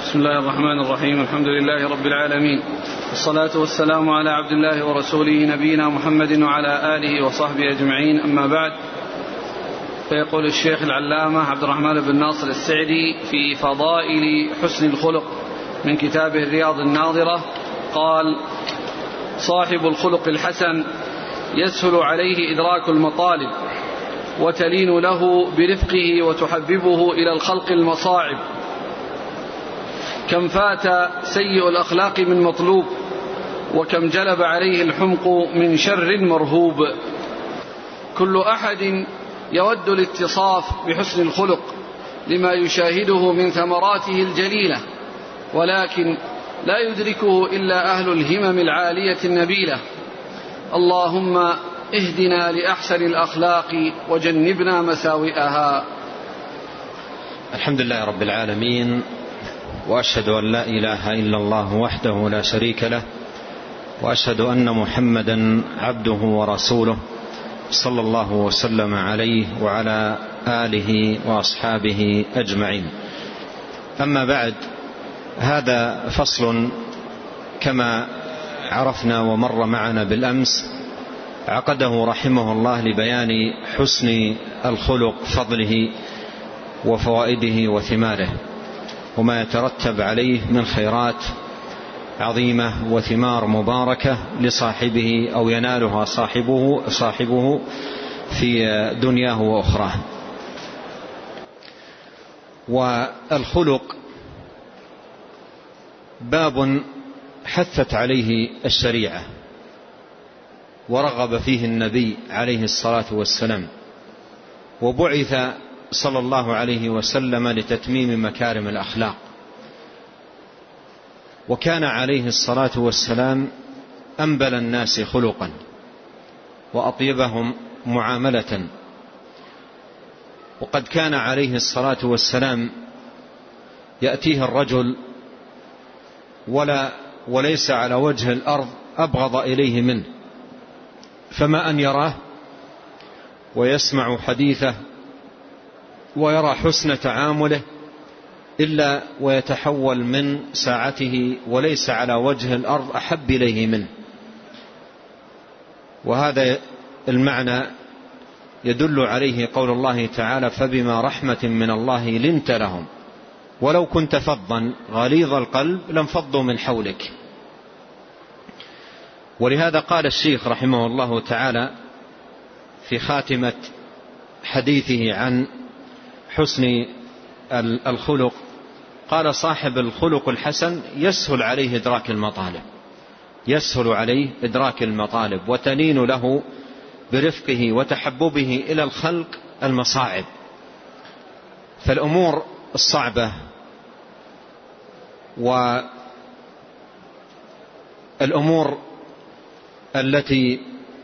بسم الله الرحمن الرحيم. الحمد لله رب العالمين، والصلاة والسلام على عبد الله ورسوله نبينا محمد وعلى آله وصحبه أجمعين، أما بعد. فيقول الشيخ العلامة عبد الرحمن بن ناصر السعدي في فضائل حسن الخلق من كتابه الرياض الناظرة قال: صاحب الخلق الحسن يسهل عليه إدراك المطالب، وتلين له برفقه وتحببه إلى الخلق المصاعب. كم فات سيء الأخلاق من مطلوب، وكم جلب عليه الحمق من شر مرهوب. كل أحد يود الاتصاف بحسن الخلق لما يشاهده من ثمراته الجليلة، ولكن لا يدركه إلا أهل الهمم العالية النبيلة. اللهم اهدنا لأحسن الأخلاق وجنبنا مساوئها. الحمد لله رب العالمين، وأشهد أن لا إله إلا الله وحده لا شريك له، وأشهد أن محمدا عبده ورسوله صلى الله وسلم عليه وعلى آله وأصحابه أجمعين. أما بعد، هذا فصل كما عرفنا ومر معنا بالأمس عقده رحمه الله لبيان حسن الخلق، فضله وفوائده وثماره، وما يترتب عليه من خيرات عظيمة وثمار مباركة لصاحبه أو ينالها صاحبه في دنياه وأخراه. والخلق باب حثت عليه الشريعة ورغب فيه النبي عليه الصلاة والسلام، وبعث صلى الله عليه وسلم لتتميم مكارم الأخلاق. وكان عليه الصلاة والسلام أنبل الناس خلقا وأطيبهم معاملة، وقد كان عليه الصلاة والسلام يأتيه الرجل وليس على وجه الأرض أبغض إليه منه، فما أن يراه ويسمع حديثه ويرى حسن تعامله إلا ويتحول من ساعته وليس على وجه الأرض أحب إليه منه. وهذا المعنى يدل عليه قول الله تعالى: فبما رحمة من الله لنت لهم ولو كنت فظا غليظ القلب لانفضوا من حولك. ولهذا قال الشيخ رحمه الله تعالى في خاتمة حديثه عن حسن الخلق، قال: صاحب الخلق الحسن يسهل عليه إدراك المطالب وتلين له برفقه وتحببه إلى الخلق المصاعب. فالأمور الصعبة والأمور التي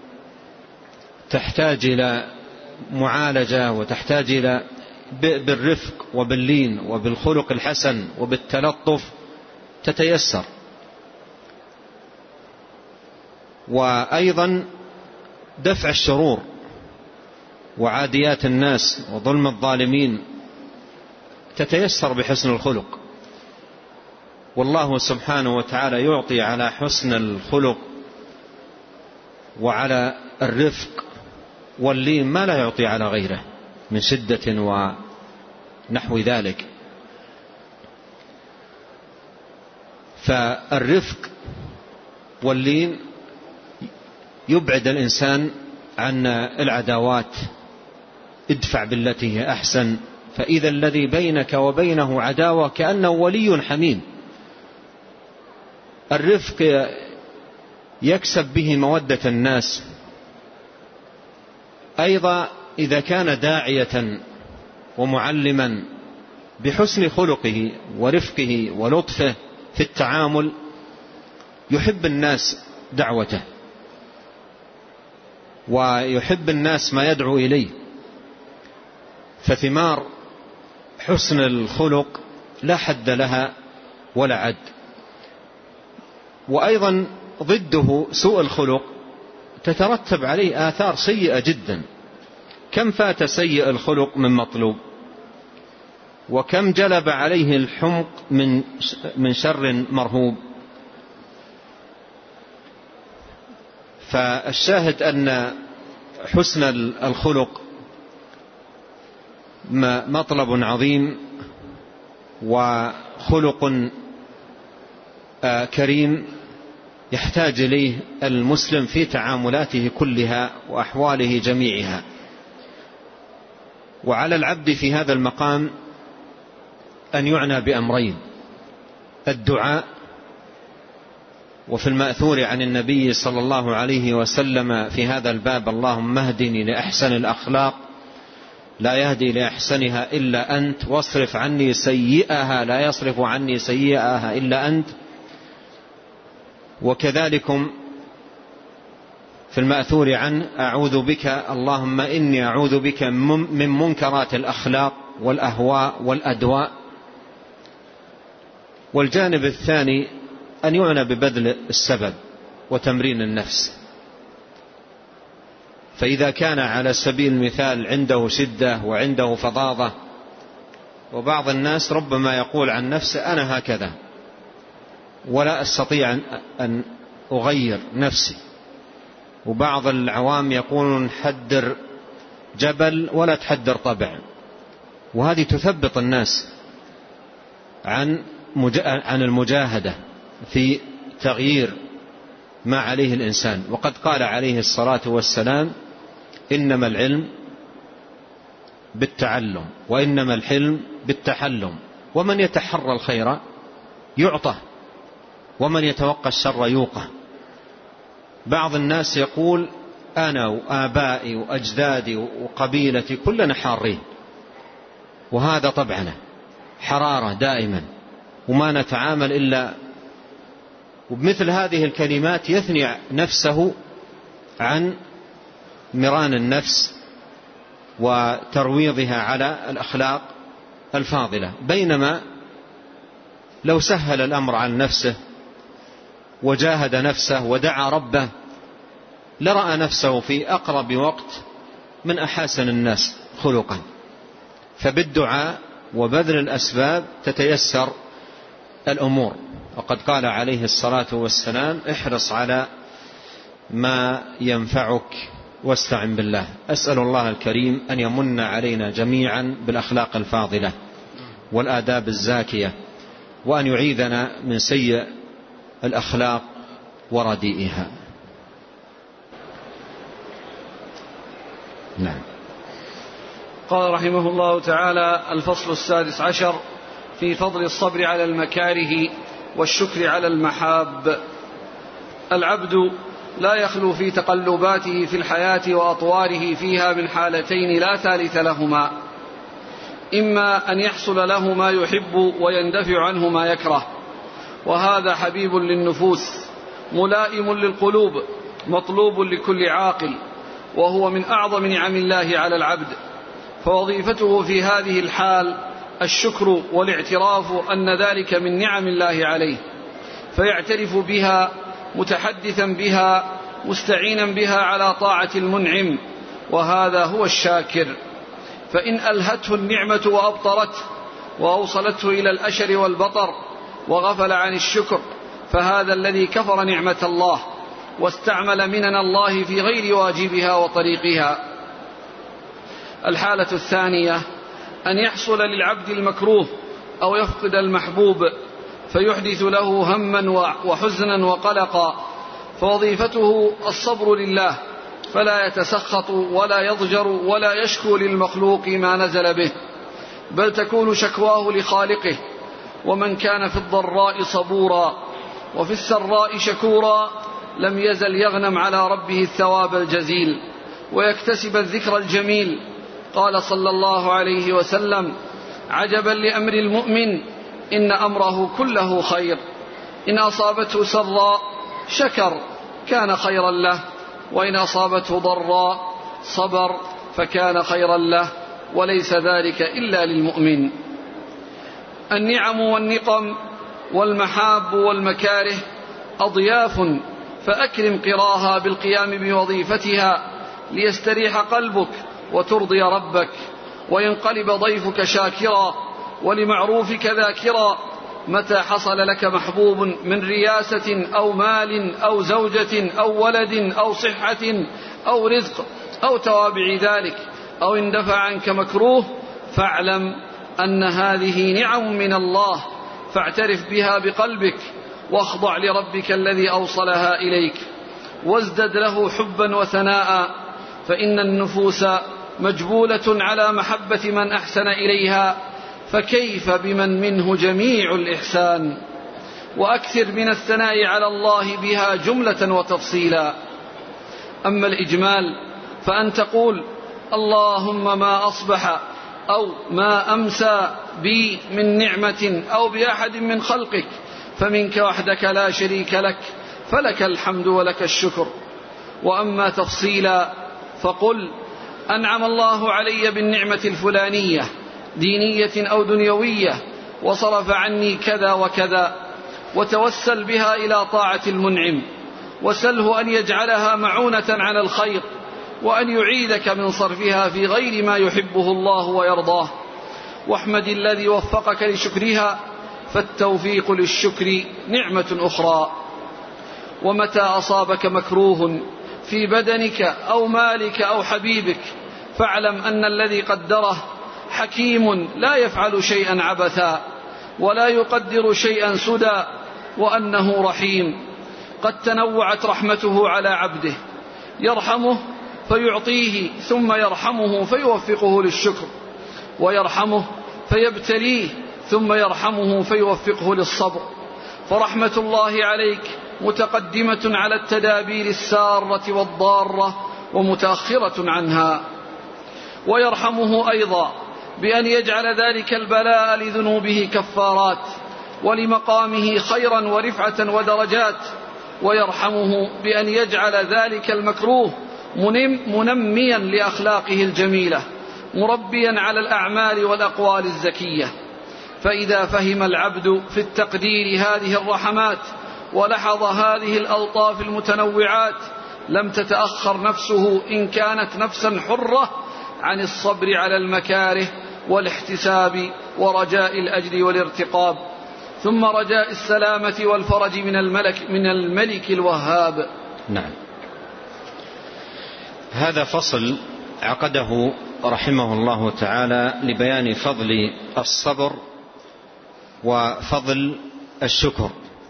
تحتاج إلى معالجة وتحتاج إلى بالرفق وباللين وبالخلق الحسن وبالتلطف تتيسر. وأيضا دفع الشرور وعاديات الناس وظلم الظالمين تتيسر بحسن الخلق. والله سبحانه وتعالى يعطي على حسن الخلق وعلى الرفق واللين ما لا يعطي على غيره من شدة ونحو ذلك. فالرفق واللين يبعد الإنسان عن العداوات. ادفع بالتي هي أحسن فإذا الذي بينك وبينه عداوة كأنه ولي حميم. الرفق يكسب به مودة الناس. أيضا إذا كان داعية ومعلما بحسن خلقه ورفقه ولطفه في التعامل يحب الناس دعوته ويحب الناس ما يدعو إليه. فثمار حسن الخلق لا حد لها ولا عد. وأيضا ضده سوء الخلق تترتب عليه آثار سيئة جدا. كم فات سيء الخلق من مطلوب، وكم جلب عليه الحمق من شر مرهوب. فالشاهد أن حسن الخلق مطلب عظيم وخلق كريم يحتاج إليه المسلم في تعاملاته كلها وأحواله جميعها. وعلى العبد في هذا المقام أن يعنى بأمرين: الدعاء، وفي المأثور عن النبي صلى الله عليه وسلم في هذا الباب: اللهم اهدني لأحسن الأخلاق لا يهدي لأحسنها إلا أنت، واصرف عني سيئها لا يصرف عني سيئها إلا أنت. وكذلكم في المأثور عنه: أعوذ بك اللهم إني أعوذ بك من منكرات الأخلاق والأهواء والأدواء. والجانب الثاني أن يعنى ببذل السبب وتمرين النفس. فإذا كان على سبيل المثال عنده شدة وعنده فظاظة، وبعض الناس ربما يقول عن نفسه: أنا هكذا ولا أستطيع أن أغير نفسي. وبعض العوام يقولون: حدر جبل ولا تحدر طبع. وهذه تثبط الناس عن المجاهدة في تغيير ما عليه الإنسان. وقد قال عليه الصلاة والسلام: إنما العلم بالتعلم وإنما الحلم بالتحلم، ومن يتحرى الخير يعطى ومن يتوقى الشر يوقى. بعض الناس يقول: أنا وآبائي وأجدادي وقبيلتي كلنا حارين، وهذا طبعنا حرارة دائما وما نتعامل إلا. وبمثل هذه الكلمات يثني نفسه عن مران النفس وترويضها على الأخلاق الفاضلة. بينما لو سهل الأمر عن نفسه وجاهد نفسه ودعا ربه لرأى نفسه في أقرب وقت من أحسن الناس خلقا. فبالدعاء وبذل الأسباب تتيسر الأمور. وقد قال عليه الصلاة والسلام: احرص على ما ينفعك واستعن بالله. أسأل الله الكريم أن يمن علينا جميعا بالأخلاق الفاضلة والآداب الزاكية، وأن يعيذنا من سيء الأخلاق ورديئها. نعم. قال رحمه الله تعالى: الفصل 16 في فضل الصبر على المكاره والشكر على المحاب. العبد لا يخلو في تقلباته في الحياة وأطواره فيها من حالتين لا ثالث لهما: إما أن يحصل له ما يحب ويندفع عنه ما يكره، وهذا حبيب للنفوس ملائم للقلوب مطلوب لكل عاقل، وهو من أعظم نعم الله على العبد. فوظيفته في هذه الحال الشكر والاعتراف أن ذلك من نعم الله عليه، فيعترف بها متحدثا بها مستعينا بها على طاعة المنعم، وهذا هو الشاكر. فإن ألهته النعمة وأبطرته وأوصلته إلى الأشر والبطر وغفل عن الشكر فهذا الذي كفر نعمة الله واستعمل منن الله في غير واجبها وطريقها. الحالة الثانية أن يحصل للعبد المكروه أو يفقد المحبوب فيحدث له هما وحزنا وقلقا، فوظيفته الصبر لله، فلا يتسخط ولا يضجر ولا يشكو للمخلوق ما نزل به، بل تكون شكواه لخالقه. ومن كان في الضراء صبورا وفي السراء شكورا لم يزل يغنم على ربه الثواب الجزيل ويكتسب الذكر الجميل. قال صلى الله عليه وسلم: عجبا لأمر المؤمن إن أمره كله خير، إن أصابته سراء شكر كان خيرا له، وإن أصابته ضراء صبر فكان خيرا له، وليس ذلك إلا للمؤمن. النعم والنقم والمحاب والمكاره أضياف، فأكرم قراها بالقيام بوظيفتها ليستريح قلبك وترضي ربك، وينقلب ضيفك شاكرا ولمعروفك ذاكرا، متى حصل لك محبوب من رياسة أو مال أو زوجة أو ولد أو صحة أو رزق أو توابع ذلك، أو اندفع عنك مكروه، فاعلم أن هذه نعم من الله، فاعترف بها بقلبك واخضع لربك الذي أوصلها إليك، وازدد له حبا وثناء، فإن النفوس مجبولة على محبة من أحسن إليها، فكيف بمن منه جميع الإحسان. وأكثر من الثناء على الله بها جملة وتفصيلا. أما الإجمال فأن تقول اللهم ما أصبح أو ما أمسى بي من نعمة أو بأحد من خلقك فمنك وحدك لا شريك لك، فلك الحمد ولك الشكر. وأما تفصيلا فقل أنعم الله علي بالنعمة الفلانية دينية أو دنيوية وصرف عني كذا وكذا، وتوسل بها إلى طاعة المنعم، وسله أن يجعلها معونة على الخير، وأن يعيذك من صرفها في غير ما يحبه الله ويرضاه، واحمد الذي وفقك لشكرها، فالتوفيق للشكر نعمة أخرى. ومتى أصابك مكروه في بدنك أو مالك أو حبيبك، فاعلم أن الذي قدره حكيم لا يفعل شيئا عبثا ولا يقدر شيئا سدى، وأنه رحيم قد تنوعت رحمته على عبده، يرحمه فيعطيه ثم يرحمه فيوفقه للشكر، ويرحمه فيبتليه ثم يرحمه فيوفقه للصبر. فرحمة الله عليك متقدمة على التدابير السارة والضارة ومتأخرة عنها. ويرحمه أيضا بأن يجعل ذلك البلاء لذنوبه كفارات ولمقامه خيرا ورفعة ودرجات، ويرحمه بأن يجعل ذلك المكروه منميا لأخلاقه الجميلة، مربيا على الأعمال والأقوال الزكية. فإذا فهم العبد في التقدير هذه الرحمات ولحظ هذه الألطاف المتنوعات، لم تتأخر نفسه إن كانت نفسا حرة عن الصبر على المكاره والاحتساب ورجاء الأجر والارتقاب، ثم رجاء السلامة والفرج من الملك الوهاب. نعم. هذا فصل عقده رحمه الله تعالى لبيان فضل الصبر وفضل الشكر.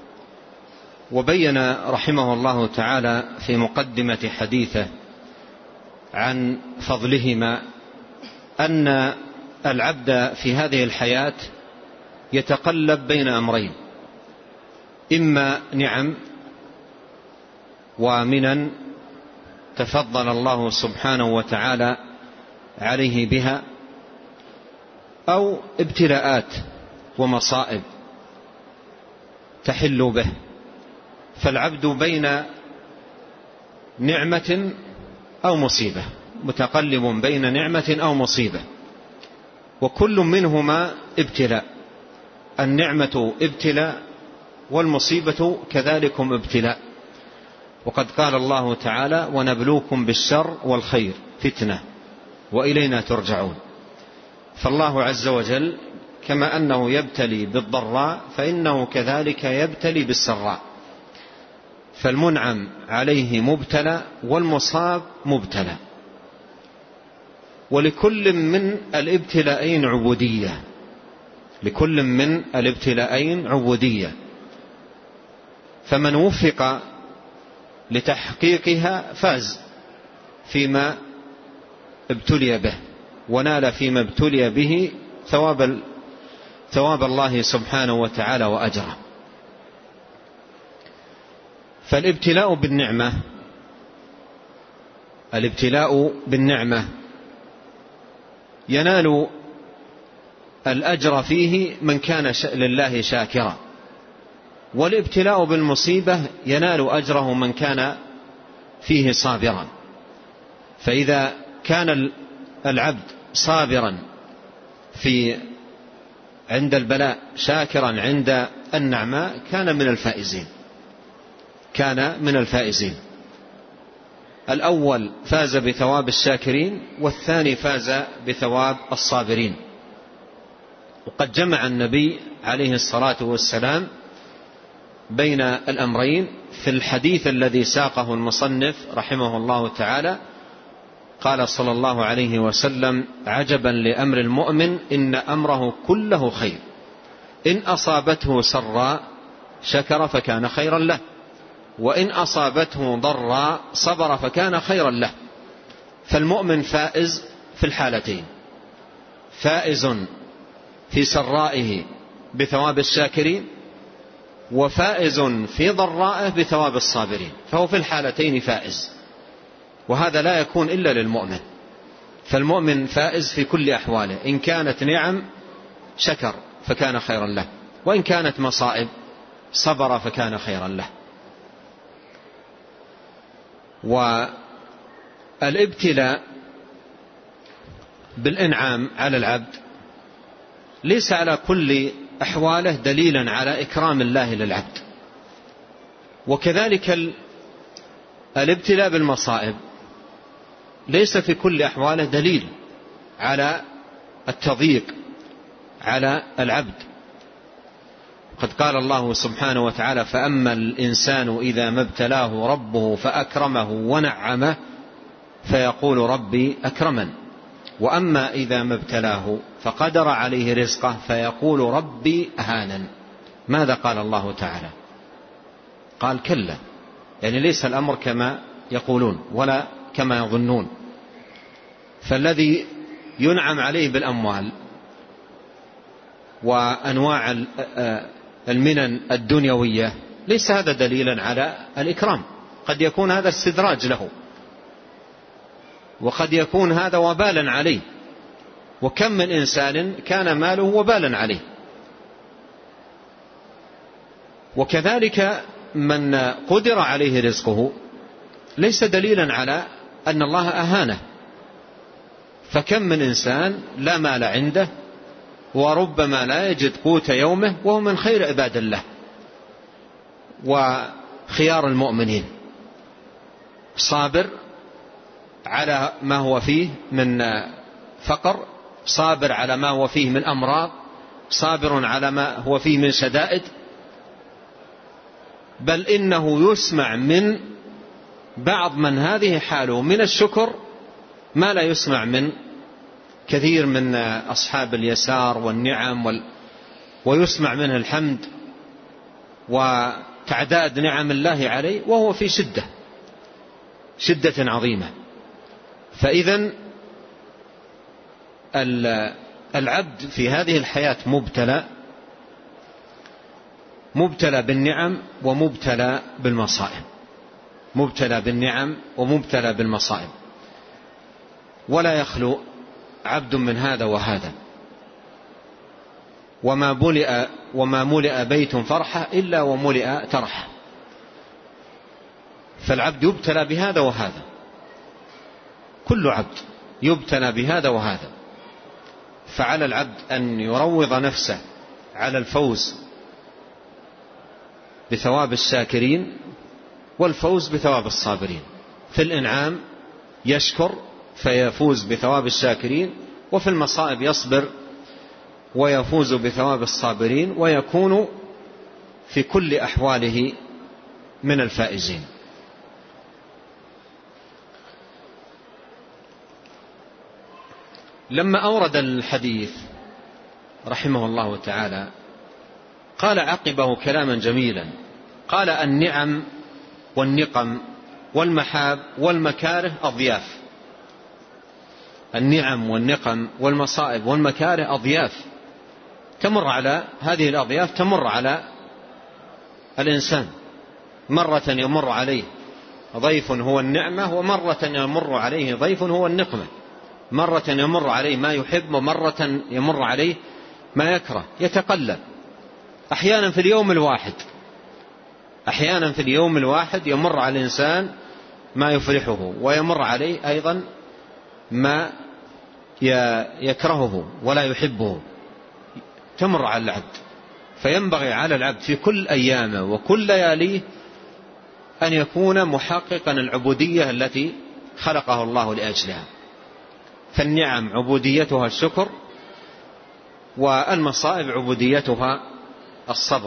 وبين رحمه الله تعالى في مقدمة حديثه عن فضلهما أن العبد في هذه الحياة يتقلب بين أمرين: إما نعم ومنن تفضل الله سبحانه وتعالى عليه بها، أو ابتلاءات ومصائب تحل به. فالعبد بين نعمة أو مصيبة، متقلب بين نعمة أو مصيبة، وكل منهما ابتلاء. النعمة ابتلاء والمصيبة كذلكم ابتلاء. وقد قال الله تعالى: ونبلوكم بالشر والخير فتنة وإلينا ترجعون. فالله عز وجل كما أنه يبتلي بالضراء فإنه كذلك يبتلي بالسراء، فالمنعم عليه مبتلى والمصاب مبتلى، ولكل من الابتلاءين عبودية، لكل من الابتلاءين عبودية. فمن وفق لتحقيقها فاز فيما ابتلي به، ونال فيما ابتلي به ثواب الله سبحانه وتعالى وأجره. فالابتلاء بالنعمة ينال الأجر فيه من كان لله شاكرا، والابتلاء بالمصيبة ينال أجره من كان فيه صابرا. فإذا كان العبد صابرا عند البلاء شاكرا عند النعماء كان من الفائزين. الأول فاز بثواب الشاكرين، والثاني فاز بثواب الصابرين. وقد جمع النبي عليه الصلاة والسلام بين الأمرين في الحديث الذي ساقه المصنف رحمه الله تعالى. قال صلى الله عليه وسلم: عجبا لأمر المؤمن إن أمره كله خير، إن أصابته سراء شكر فكان خيرا له، وإن أصابته ضراء صبر فكان خيرا له. فالمؤمن فائز في الحالتين، فائز في سرائه بثواب الشاكرين، وفائز في ضرائه بثواب الصابرين، فهو في الحالتين فائز، وهذا لا يكون إلا للمؤمن. فالمؤمن فائز في كل أحواله، إن كانت نعم شكر فكان خيرا له، وإن كانت مصائب صبر فكان خيرا له. والابتلاء بالإنعام على العبد ليس على كل أحواله دليلا على إكرام الله للعبد، وكذلك الابتلاء بالمصائب ليس في كل أحواله دليل على التضييق على العبد. قد قال الله سبحانه وتعالى: فأما الإنسان إذا ما ابتلاه ربه فأكرمه ونعمه فيقول ربي أكرمن، وأما إذا ما ابتلاه فقدر عليه رزقه فيقول ربي أهانن. ماذا قال الله تعالى؟ قال: كلا، يعني ليس الأمر كما يقولون ولا كما يظنون. فالذي ينعم عليه بالأموال وأنواع المنن الدنيوية ليس هذا دليلا على الإكرام، قد يكون هذا استدراج له، وقد يكون هذا وبالا عليه، وكم من إنسان كان ماله وبالا عليه. وكذلك من قدر عليه رزقه ليس دليلا على أن الله أهانه، فكم من إنسان لا مال عنده وربما لا يجد قوت يومه وهو من خير عباد الله وخيار المؤمنين، صابر على ما هو فيه من فقر، صابر على ما هو فيه من أمراض، صابر على ما هو فيه من شدائد، بل إنه يسمع من بعض من هذه حاله من الشكر ما لا يسمع من كثير من أصحاب اليسار والنعم ويسمع منه الحمد وتعداد نعم الله عليه وهو في شدة عظيمة. فإذن العبد في هذه الحياة مبتلى بالنعم ومبتلى بالمصائب، مبتلى بالنعم ومبتلى بالمصائب، ولا يخلو عبد من هذا وهذا. وما ملئ بيت فرحة إلا وملئ ترحة. فالعبد يبتلى بهذا وهذا، كل عبد يبتلى بهذا وهذا. فعلى العبد أن يروض نفسه على الفوز بثواب الشاكرين والفوز بثواب الصابرين. في الإنعام يشكر فيفوز بثواب الشاكرين، وفي المصائب يصبر ويفوز بثواب الصابرين، ويكون في كل أحواله من الفائزين. لما أورد الحديث رحمه الله تعالى قال عقبه كلاما جميلا، قال: النعم والنقم والمحاب والمكاره أضياف. النعم والنقم والمصائب والمكاره أضياف تمر على هذه الأضياف، تمر على الإنسان. مرة يمر عليه ضيف هو النعمة، ومرة يمر عليه ضيف هو النقمة. مرة يمر عليه ما يحب، ومرة يمر عليه ما يكره، يتقلب. أحيانا في اليوم الواحد يمر على الإنسان ما يفرحه، ويمر عليه أيضا ما يكرهه ولا يحبه، تمر على العبد. فينبغي على العبد في كل أيامه وكل لياليه أن يكون محققا العبودية التي خلقه الله لأجلها. فالنعم عبوديتها الشكر، والمصائب عبوديتها الصبر.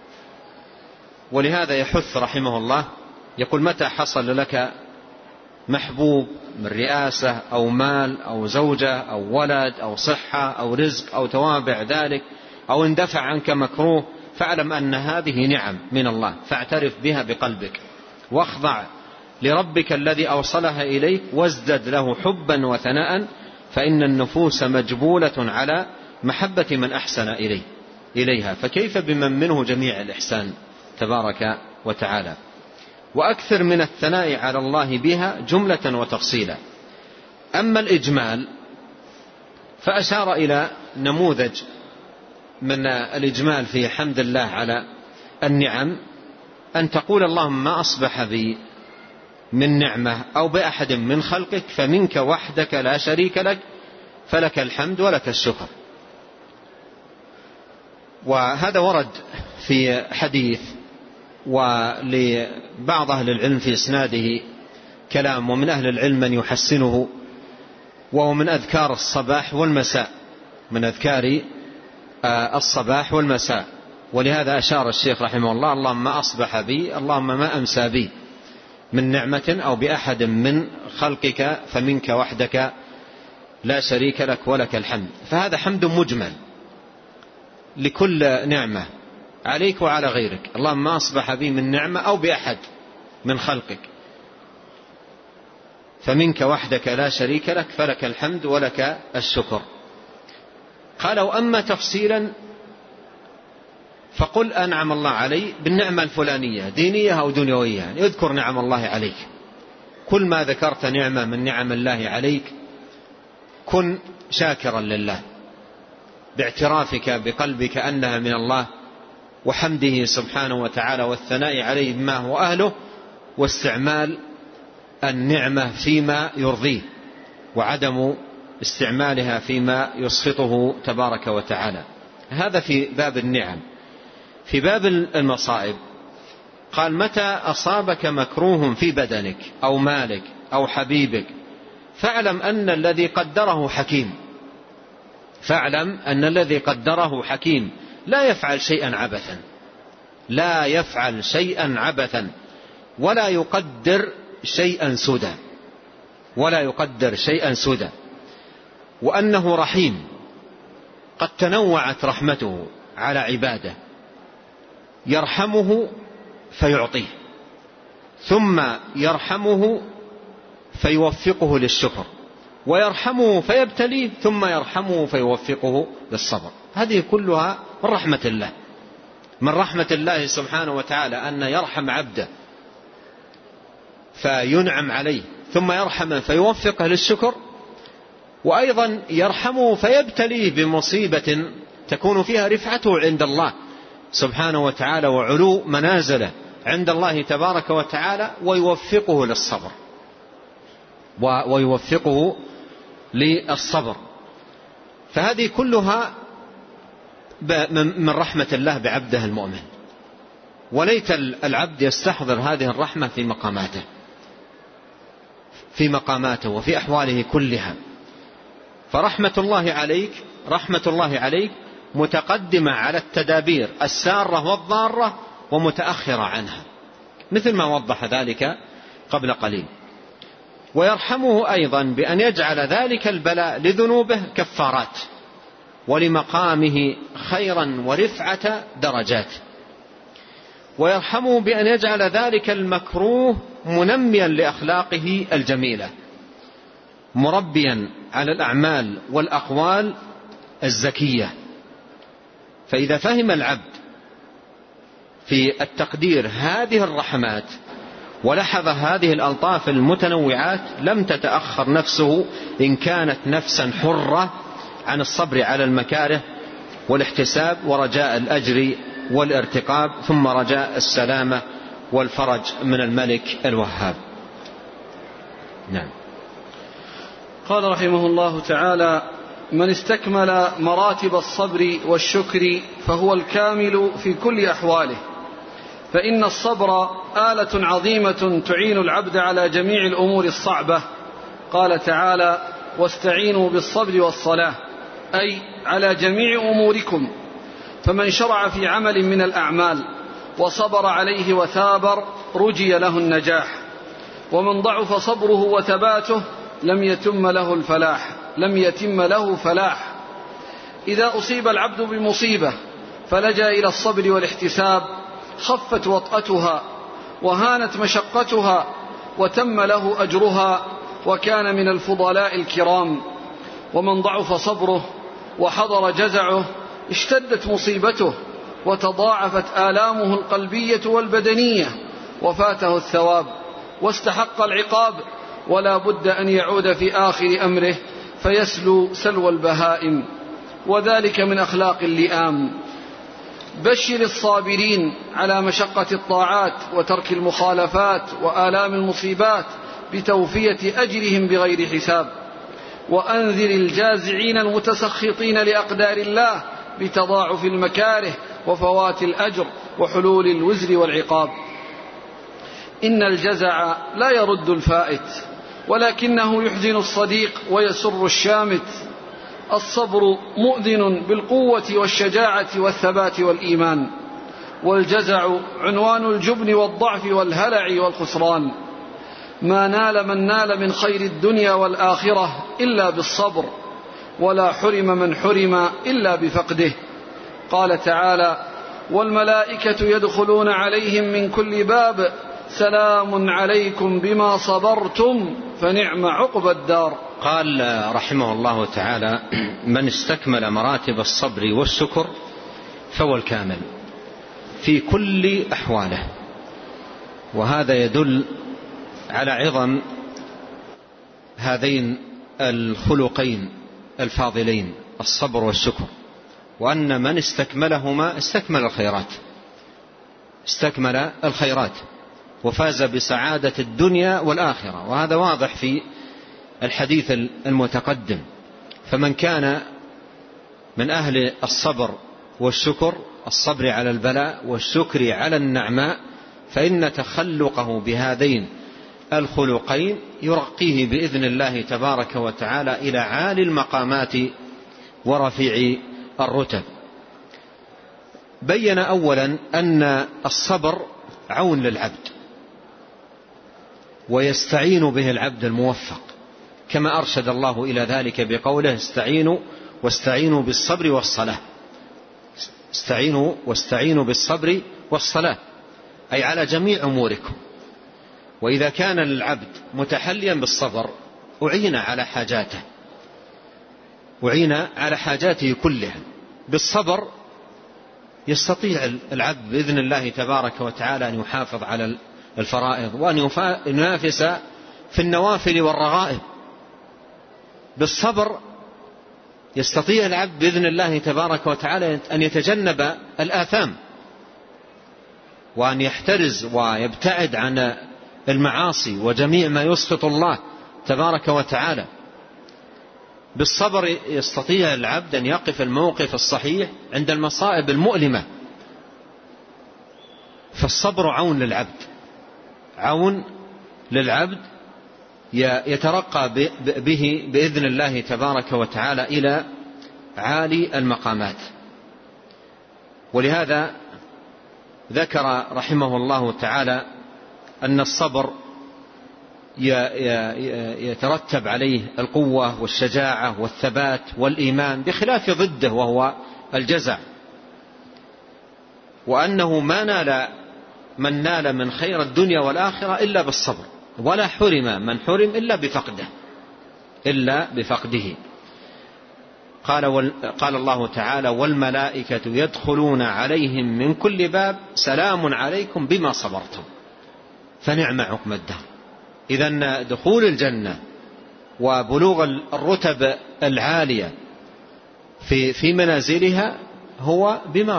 ولهذا يحث رحمه الله يقول: متى حصل لك محبوب من رئاسة أو مال أو زوجة أو ولد أو صحة أو رزق أو توابع ذلك، أو اندفع عنك مكروه، فاعلم أن هذه نعم من الله، فاعترف بها بقلبك واخضع لربك الذي أوصلها إليك، وازدد له حبا وثناء، فإن النفوس مجبولة على محبة من أحسن إليها، فكيف بمن منه جميع الإحسان تبارك وتعالى. وأكثر من الثناء على الله بها جملة وتفصيلا. أما الإجمال فأشار إلى نموذج من الإجمال في حمد الله على النعم، أن تقول: اللهم ما أصبح بي من نعمة أو بأحد من خلقك فمنك وحدك لا شريك لك، فلك الحمد ولك الشكر. وهذا ورد في حديث، ولبعض أهل العلم في إسناده كلام، ومن أهل العلم من يحسنه، وهو من أذكار الصباح والمساء، من أذكار الصباح والمساء. ولهذا أشار الشيخ رحمه الله: اللهم ما أصبح بي، اللهم ما أمسى بي من نعمة أو بأحد من خلقك فمنك وحدك لا شريك لك ولك الحمد. فهذا حمد مجمل لكل نعمة عليك وعلى غيرك. اللهم ما أصبح بي من نعمة أو بأحد من خلقك فمنك وحدك لا شريك لك، فلك الحمد ولك الشكر. قالوا: أما تفصيلا فقل أنعم الله علي بالنعمة الفلانية، دينية أو دنيوية، يعني اذكر نعم الله عليك. كل ما ذكرت نعمة من نعم الله عليك كن شاكرا لله باعترافك بقلبك أنها من الله، وحمده سبحانه وتعالى والثناء عليه بما هو أهله، واستعمال النعمة فيما يرضيه، وعدم استعمالها فيما يسخطه تبارك وتعالى. هذا في باب النعم. في باب المصائب قال: متى أصابك مكروه في بدنك أو مالك أو حبيبك فاعلم أن الذي قدره حكيم. فاعلم أن الذي قدره حكيم، لا يفعل شيئا عبثا، لا يفعل شيئا عبثا، ولا يقدر شيئا سدى، ولا يقدر شيئا سدى، وأنه رحيم قد تنوعت رحمته على عباده، يرحمه فيعطيه، ثم يرحمه فيوفقه للشكر، ويرحمه فيبتليه، ثم يرحمه فيوفقه للصبر. هذه كلها من رحمة الله، من رحمة الله سبحانه وتعالى أن يرحم عبده فينعم عليه، ثم يرحمه فيوفقه للشكر، وأيضا يرحمه فيبتليه بمصيبة تكون فيها رفعته عند الله سبحانه وتعالى وعلو منازله عند الله تبارك وتعالى، ويوفقه للصبر، ويوفقه للصبر. فهذه كلها من رحمة الله بعبده المؤمن. وليت العبد يستحضر هذه الرحمة في مقاماته وفي أحواله كلها. فرحمة الله عليك متقدمة على التدابير السارة والضارة، ومتأخرة عنها، مثل ما وضح ذلك قبل قليل. ويرحمه أيضا بأن يجعل ذلك البلاء لذنوبه كفارات، ولمقامه خيرا ورفعة درجات. ويرحمه بأن يجعل ذلك المكروه منميا لأخلاقه الجميلة، مربيا على الأعمال والأقوال الزكية. فإذا فهم العبد في التقدير هذه الرحمات ولحظ هذه الألطاف المتنوعات، لم تتأخر نفسه إن كانت نفسا حرة عن الصبر على المكاره والاحتساب ورجاء الأجر والارتقاب، ثم رجاء السلامة والفرج من الملك الوهاب. نعم. قال رحمه الله تعالى: من استكمل مراتب الصبر والشكر فهو الكامل في كل أحواله، فإن الصبر آلة عظيمة تعين العبد على جميع الأمور الصعبة. قال تعالى: واستعينوا بالصبر والصلاة، أي على جميع أموركم. فمن شرع في عمل من الأعمال وصبر عليه وثابر رجي له النجاح، ومن ضعف صبره وثباته لم يتم له فلاح. إذا أصيب العبد بمصيبة فلجأ إلى الصبر والاحتساب خفت وطأتها وهانت مشقتها وتم له أجرها وكان من الفضلاء الكرام. ومن ضعف صبره وحضر جزعه اشتدت مصيبته وتضاعفت آلامه القلبية والبدنية وفاته الثواب واستحق العقاب، ولا بد أن يعود في آخر أمره فيسلو سلو البهائم، وذلك من أخلاق اللئام. بشر الصابرين على مشقة الطاعات وترك المخالفات وآلام المصيبات بتوفية أجرهم بغير حساب، وأنذر الجازعين المتسخطين لأقدار الله بتضاعف المكاره وفوات الأجر وحلول الوزر والعقاب. إن الجزع لا يرد الفائت ولكنه يحزن الصديق ويسر الشامت. الصبر مؤذن بالقوة والشجاعة والثبات والإيمان، والجزع عنوان الجبن والضعف والهلع والخسران. ما نال من نال من خير الدنيا والآخرة إلا بالصبر، ولا حرم من حرم إلا بفقده. قال تعالى: والملائكة يدخلون عليهم من كل باب سلام عليكم بما صبرتم فنعم عقبى الدار. قال رحمه الله تعالى: من استكمل مراتب الصبر والشكر فهو الكامل في كل أحواله. وهذا يدل على عظم هذين الخلقين الفاضلين الصبر والشكر، وأن من استكملهما استكمل الخيرات وفاز بسعادة الدنيا والآخرة. وهذا واضح في الحديث المتقدم. فمن كان من أهل الصبر والشكر، الصبر على البلاء والشكر على النعماء، فإن تخلقه بهذين الخلقين يرقيه بإذن الله تبارك وتعالى إلى عالي المقامات ورفيع الرتب. بين أولا أن الصبر عون للعبد ويستعين به العبد الموفق، كما أرشد الله إلى ذلك بقوله: واستعينوا بالصبر والصلاة. واستعينوا بالصبر والصلاة، أي على جميع أموركم. وإذا كان العبد متحليا بالصبر أعين على حاجاته كلها. بالصبر يستطيع العبد بإذن الله تبارك وتعالى أن يحافظ على الفرائض وأن ينافس في النوافل والرغائب. بالصبر يستطيع العبد بإذن الله تبارك وتعالى أن يتجنب الآثام وأن يحترز ويبتعد عن المعاصي وجميع ما يسخط الله تبارك وتعالى. بالصبر يستطيع العبد أن يقف الموقف الصحيح عند المصائب المؤلمة. فالصبر عون للعبد يترقى به بإذن الله تبارك وتعالى إلى عالي المقامات. ولهذا ذكر رحمه الله تعالى أن الصبر يترتب عليه القوة والشجاعة والثبات والإيمان، بخلاف ضده وهو الجزع. وأنه ما نال من نال من خير الدنيا والآخرة إلا بالصبر، ولا حرم من حرم إلا بفقده. قال الله تعالى: والملائكة يدخلون عليهم من كل باب سلام عليكم بما صبرتم فنعم عقبى الدار. إذن دخول الجنة وبلوغ الرتب العالية في منازلها هو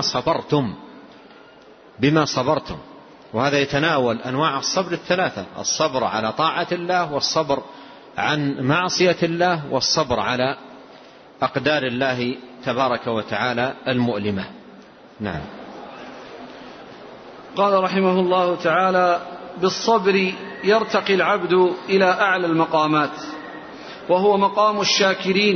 بما صبرتم. وهذا يتناول أنواع الصبر الثلاثة: الصبر على طاعة الله، والصبر عن معصية الله، والصبر على أقدار الله تبارك وتعالى المؤلمة. نعم. قال رحمه الله تعالى: بالصبر يرتقي العبد إلى أعلى المقامات، وهو مقام الشاكرين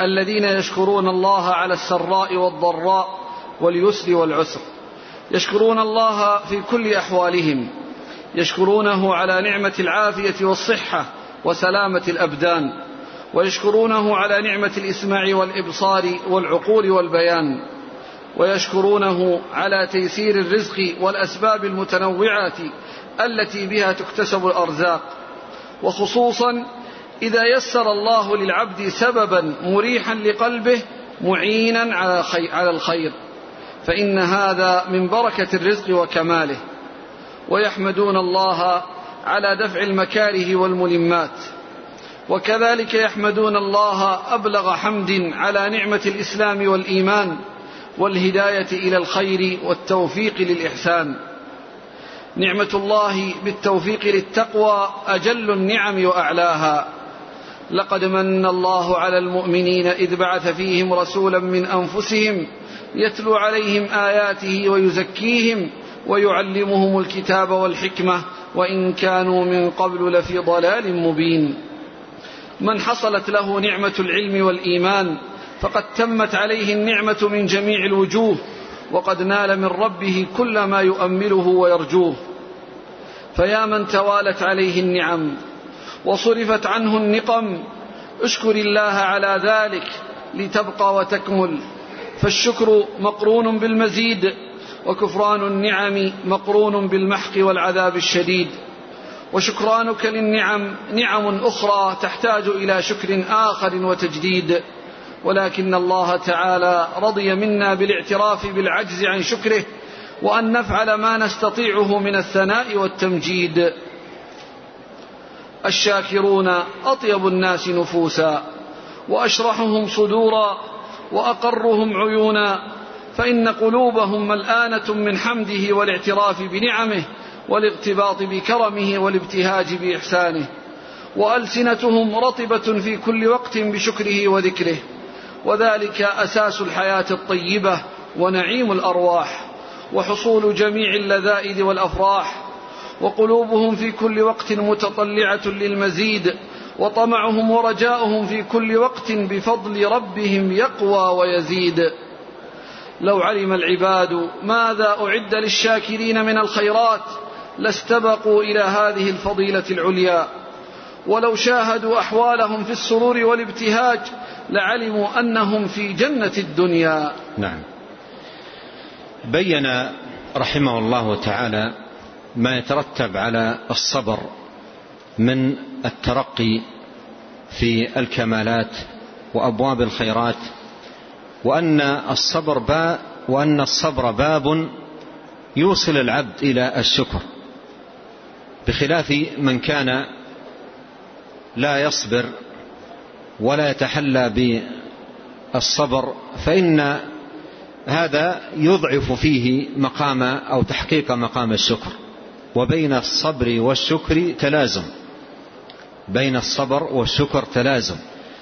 الذين يشكرون الله على السراء والضراء واليسر والعسر، يشكرون الله في كل أحوالهم، يشكرونه على نعمة العافية والصحة وسلامة الأبدان، ويشكرونه على نعمة الإسماع والإبصار والعقول والبيان، ويشكرونه على تيسير الرزق والأسباب المتنوعة التي بها تكتسب الأرزاق، وخصوصا إذا يسر الله للعبد سببا مريحا لقلبه معينا على الخير، فإن هذا من بركة الرزق وكماله. ويحمدون الله على دفع المكاره والملمات، وكذلك يحمدون الله أبلغ حمد على نعمة الإسلام والإيمان والهداية إلى الخير والتوفيق للإحسان. نعمة الله بالتوفيق للتقوى أجل النعم وأعلاها. لقد من الله على المؤمنين إذ بعث فيهم رسولا من أنفسهم يتلو عليهم آياته ويزكيهم ويعلمهم الكتاب والحكمة وإن كانوا من قبل لفي ضلال مبين. من حصلت له نعمة العلم والإيمان فقد تمت عليه النعمة من جميع الوجوه، وقد نال من ربه كل ما يؤمله ويرجوه. فيا من توالت عليه النعم وصرفت عنه النقم، اشكر الله على ذلك لتبقى وتكمل، فالشكر مقرون بالمزيد، وكفران النعم مقرون بالمحق والعذاب الشديد. وشكرانك للنعم نعم أخرى تحتاج إلى شكر آخر وتجديد، ولكن الله تعالى رضي منا بالاعتراف بالعجز عن شكره، وأن نفعل ما نستطيعه من الثناء والتمجيد. الشاكرون أطيب الناس نفوسا، وأشرحهم صدورا، وأقرهم عيونا، فإن قلوبهم ملآنة من حمده والاعتراف بنعمه والاغتباط بكرمه والابتهاج بإحسانه، وألسنتهم رطبة في كل وقت بشكره وذكره، وذلك أساس الحياة الطيبة ونعيم الأرواح وحصول جميع اللذائذ والأفراح. وقلوبهم في كل وقت متطلعة للمزيد، وطمعهم ورجاؤهم في كل وقت بفضل ربهم يقوى ويزيد. لو علم العباد ماذا أعد للشاكرين من الخيرات لاستبقوا إلى هذه الفضيلة العليا، ولو شاهدوا أحوالهم في السرور والابتهاج لعلموا أنهم في جنة الدنيا. نعم. بين رحمه الله تعالى ما يترتب على الصبر من الترقي في الكمالات وأبواب الخيرات، وأن الصبر باب يوصل العبد إلى الشكر، بخلاف من كان لا يصبر ولا يتحلى بالصبر، فإن هذا يضعف فيه مقام أو تحقيق مقام الشكر. وبين الصبر والشكر تلازم، بين الصبر والشكر تلازم.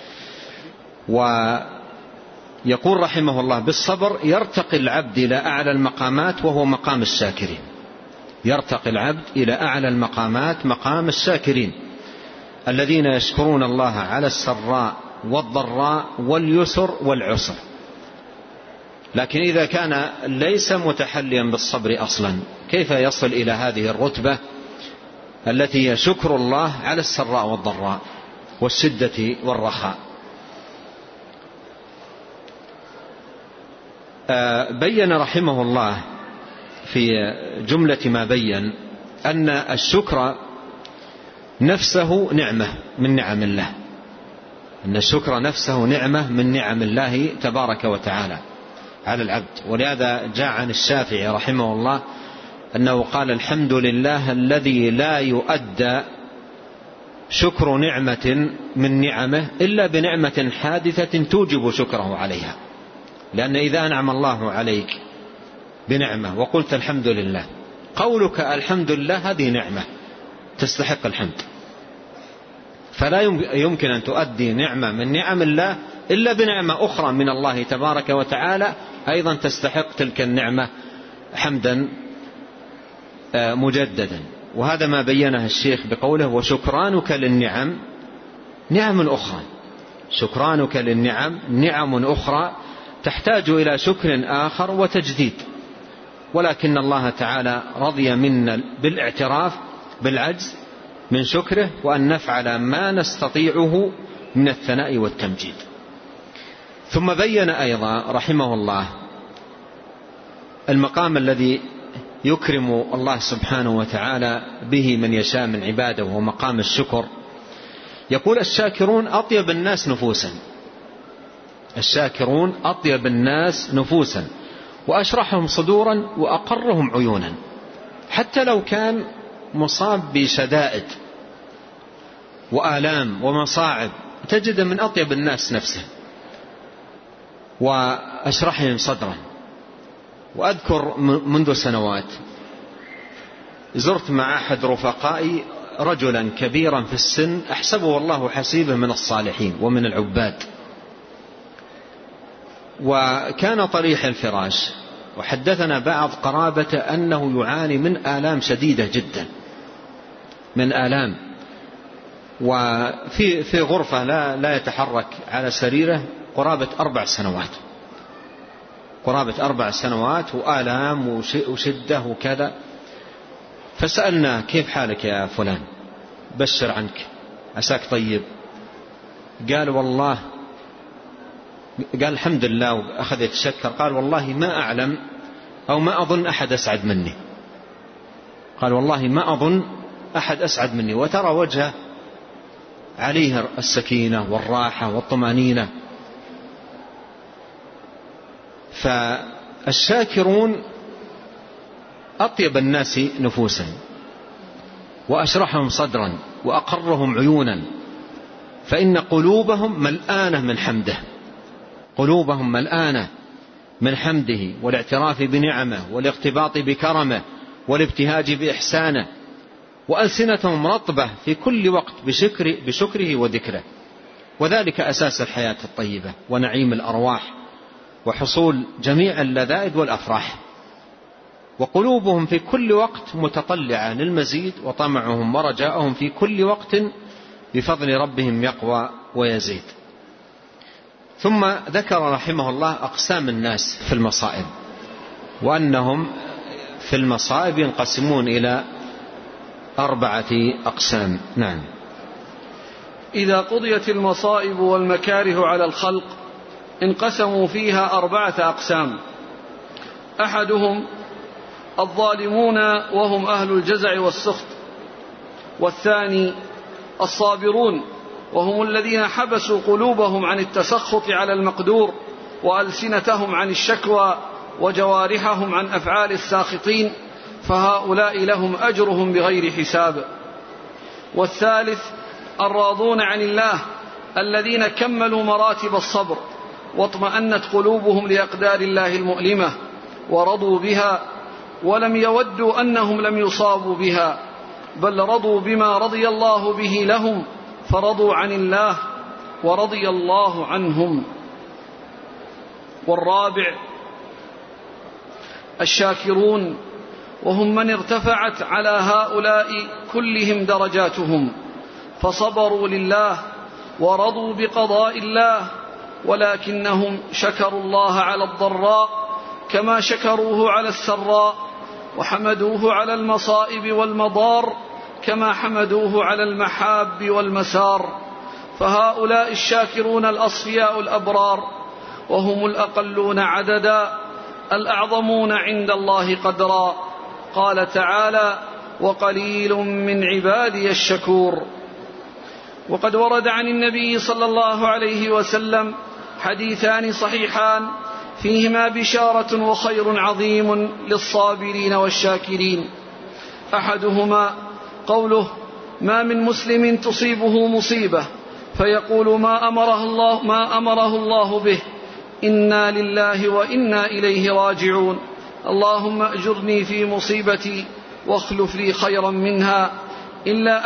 ويقول رحمه الله بالصبر يرتقي العبد إلى أعلى المقامات وهو مقام الشاكرين، يرتقي العبد إلى أعلى المقامات مقام الشاكرين الذين يشكرون الله على السراء والضراء واليسر والعسر. لكن إذا كان ليس متحليا بالصبر أصلا كيف يصل إلى هذه الرتبة التي هي شكر الله على السراء والضراء والشدة والرخاء؟ بين رحمه الله في جملة ما بين أن الشكر نفسه نعمة من نعم الله، أن الشكر نفسه نعمة من نعم الله تبارك وتعالى على العبد. ولهذا جاء عن الشافعي رحمه الله أنه قال: الحمد لله الذي لا يؤدى شكر نعمة من نعمه إلا بنعمة حادثة توجب شكره عليها. لأن إذا أنعم الله عليك بنعمة وقلت الحمد لله، قولك الحمد لله هذه نعمة تستحق الحمد، فلا يمكن أن تؤدي نعمة من نعم الله إلا بنعمة أخرى من الله تبارك وتعالى أيضا تستحق تلك النعمة حمدا مجددا. وهذا ما بينه الشيخ بقوله: وشكرانك للنعم نعم أخرى. شكرانك للنعم نعم أخرى تحتاج إلى شكر آخر وتجديد، ولكن الله تعالى رضي منا بالاعتراف بالعجز من شكره، وأن نفعل ما نستطيعه من الثناء والتمجيد. ثم بين أيضا رحمه الله المقام الذي يكرم الله سبحانه وتعالى به من يشاء من عباده، وهو مقام الشكر. يقول: الشاكرون أطيب الناس نفوسا، الشاكرون أطيب الناس نفوسا وأشرحهم صدورا وأقرهم عيونا. حتى لو كان مصاب بشدائد وآلام ومصاعب تجد من أطيب الناس نفسه وأشرحهم صدرا. وأذكر منذ سنوات زرت مع أحد رفقائي رجلا كبيرا في السن أحسبه والله حسيبه من الصالحين ومن العباد، وكان طريح الفراش، وحدثنا بعض قرابة أنه يعاني من آلام شديدة جدا، من آلام، وفي غرفة لا يتحرك على سريره قرابة 4 سنوات، قرابة 4 سنوات، وآلام وشدة وكذا. فسألنا: كيف حالك يا فلان؟ بشر عنك، عساك طيب. قال: والله، قال: الحمد لله، وأخذ يتشكر. قال: والله ما أعلم أو ما أظن أحد أسعد مني. قال: والله ما أظن أحد أسعد مني. وترى وجهه عليه السكينة والراحة والطمأنينة. فالشاكرون أطيب الناس نفوسا وأشرحهم صدرا وأقرهم عيونا، فإن قلوبهم ملآنة من حمده، قلوبهم ملآنة من حمده والاعتراف بنعمه والاغتباط بكرمه والابتهاج بإحسانه، وألسنتهم رطبة في كل وقت بشكره وذكره. وذلك أساس الحياة الطيبة ونعيم الأرواح وحصول جميع اللذائذ والأفراح. وقلوبهم في كل وقت متطلعة للمزيد، وطمعهم ورجاءهم في كل وقت بفضل ربهم يقوى ويزيد. ثم ذكر رحمه الله أقسام الناس في المصائب، وأنهم في المصائب ينقسمون إلى 4 أقسام. نعم. إذا قضيت المصائب والمكاره على الخلق انقسموا فيها 4 أقسام: أحدهم الظالمون وهم أهل الجزع والسخط، والثاني الصابرون وهم الذين حبسوا قلوبهم عن التسخط على المقدور، وألسنتهم عن الشكوى، وجوارحهم عن أفعال الساخطين، فهؤلاء لهم أجرهم بغير حساب. والثالث الراضون عن الله الذين كملوا مراتب الصبر واطمأنت قلوبهم لأقدار الله المؤلمة ورضوا بها، ولم يودوا أنهم لم يصابوا بها، بل رضوا بما رضي الله به لهم، فرضوا عن الله ورضي الله عنهم. والرابع الشاكرون وهم من ارتفعت على هؤلاء كلهم درجاتهم، فصبروا لله ورضوا بقضاء الله، ولكنهم شكروا الله على الضراء كما شكروه على السراء، وحمدوه على المصائب والمضار كما حمدوه على المحاب والمسار. فهؤلاء الشاكرون الأصفياء الأبرار، وهم الأقلون عددا الأعظمون عند الله قدرا. قال تعالى: وقليل من عبادي الشكور. وقد ورد عن النبي صلى الله عليه وسلم حديثان صحيحان فيهما بشارة وخير عظيم للصابرين والشاكرين. أحدهما قوله: ما من مسلم تصيبه مصيبة فيقول ما أمره الله به، إنا لله وإنا إليه راجعون، اللهم أجرني في مصيبتي واخلف لي خيرا منها، إلا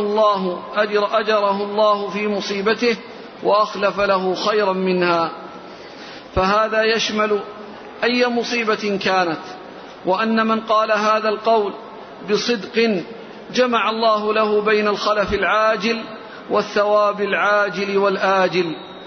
أجره الله في مصيبته وأخلف له خيرا منها. فهذا يشمل أي مصيبة كانت، وأن من قال هذا القول بصدق جمع الله له بين الخلف العاجل والثواب العاجل والآجل،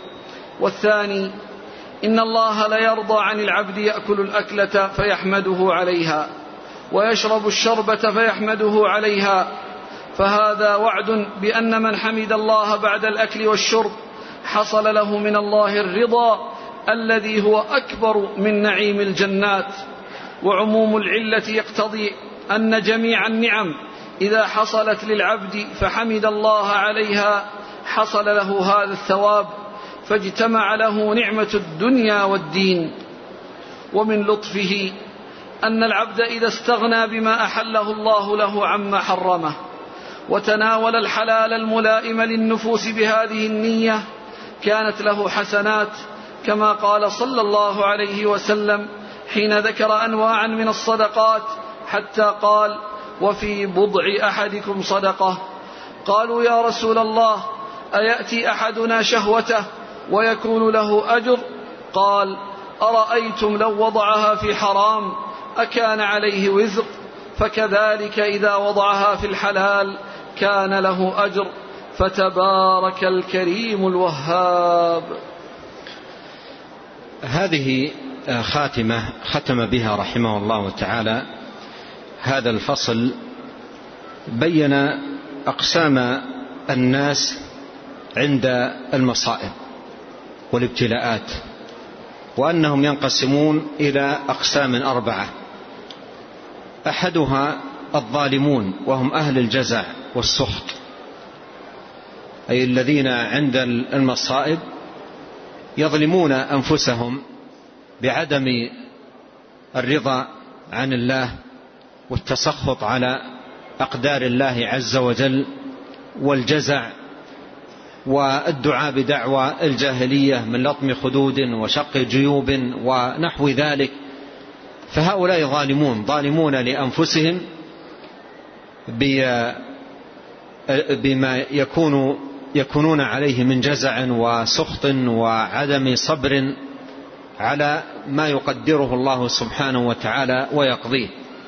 والثاني إن الله ليرضى عن العبد يأكل الأكلة فيحمده عليها ويشرب الشربة فيحمده عليها، فهذا وعد بأن من حمد الله بعد الأكل والشرب حصل له من الله الرضا الذي هو أكبر من نعيم الجنات. وعموم العلة يقتضي أن جميع النعم إذا حصلت للعبد فحمد الله عليها حصل له هذا الثواب، فاجتمع له نعمة الدنيا والدين. ومن لطفه أن العبد إذا استغنى بما أحله الله له عما حرمه وتناول الحلال الملائم للنفوس بهذه النية كانت له حسنات، كما قال صلى الله عليه وسلم حين ذكر أنواعا من الصدقات حتى قال: وفي بضع أحدكم صدقة. قالوا: يا رسول الله، أيأتي أحدنا شهوته ويكون له أجر؟ قال: أرأيتم لو وضعها في حرام أكان عليه وزر؟ فكذلك إذا وضعها في الحلال كان له أجر، فتبارك الكريم الوهاب. هذه خاتمة ختم بها رحمه الله تعالى هذا الفصل، بين أقسام الناس عند المصائب والابتلاءات، وأنهم ينقسمون إلى أقسام 4. أحدها الظالمون، وهم أهل الجزع والسخط، أي الذين عند المصائب يظلمون أنفسهم بعدم الرضا عن الله والتسخط على أقدار الله عز وجل والجزع والدعاء بدعوى الجاهلية من لطم خدود وشق جيوب ونحو ذلك. فهؤلاء ظالمون لأنفسهم بما يكونون عليه من جزع وسخط وعدم صبر على ما يقدره الله سبحانه وتعالى ويقضيه.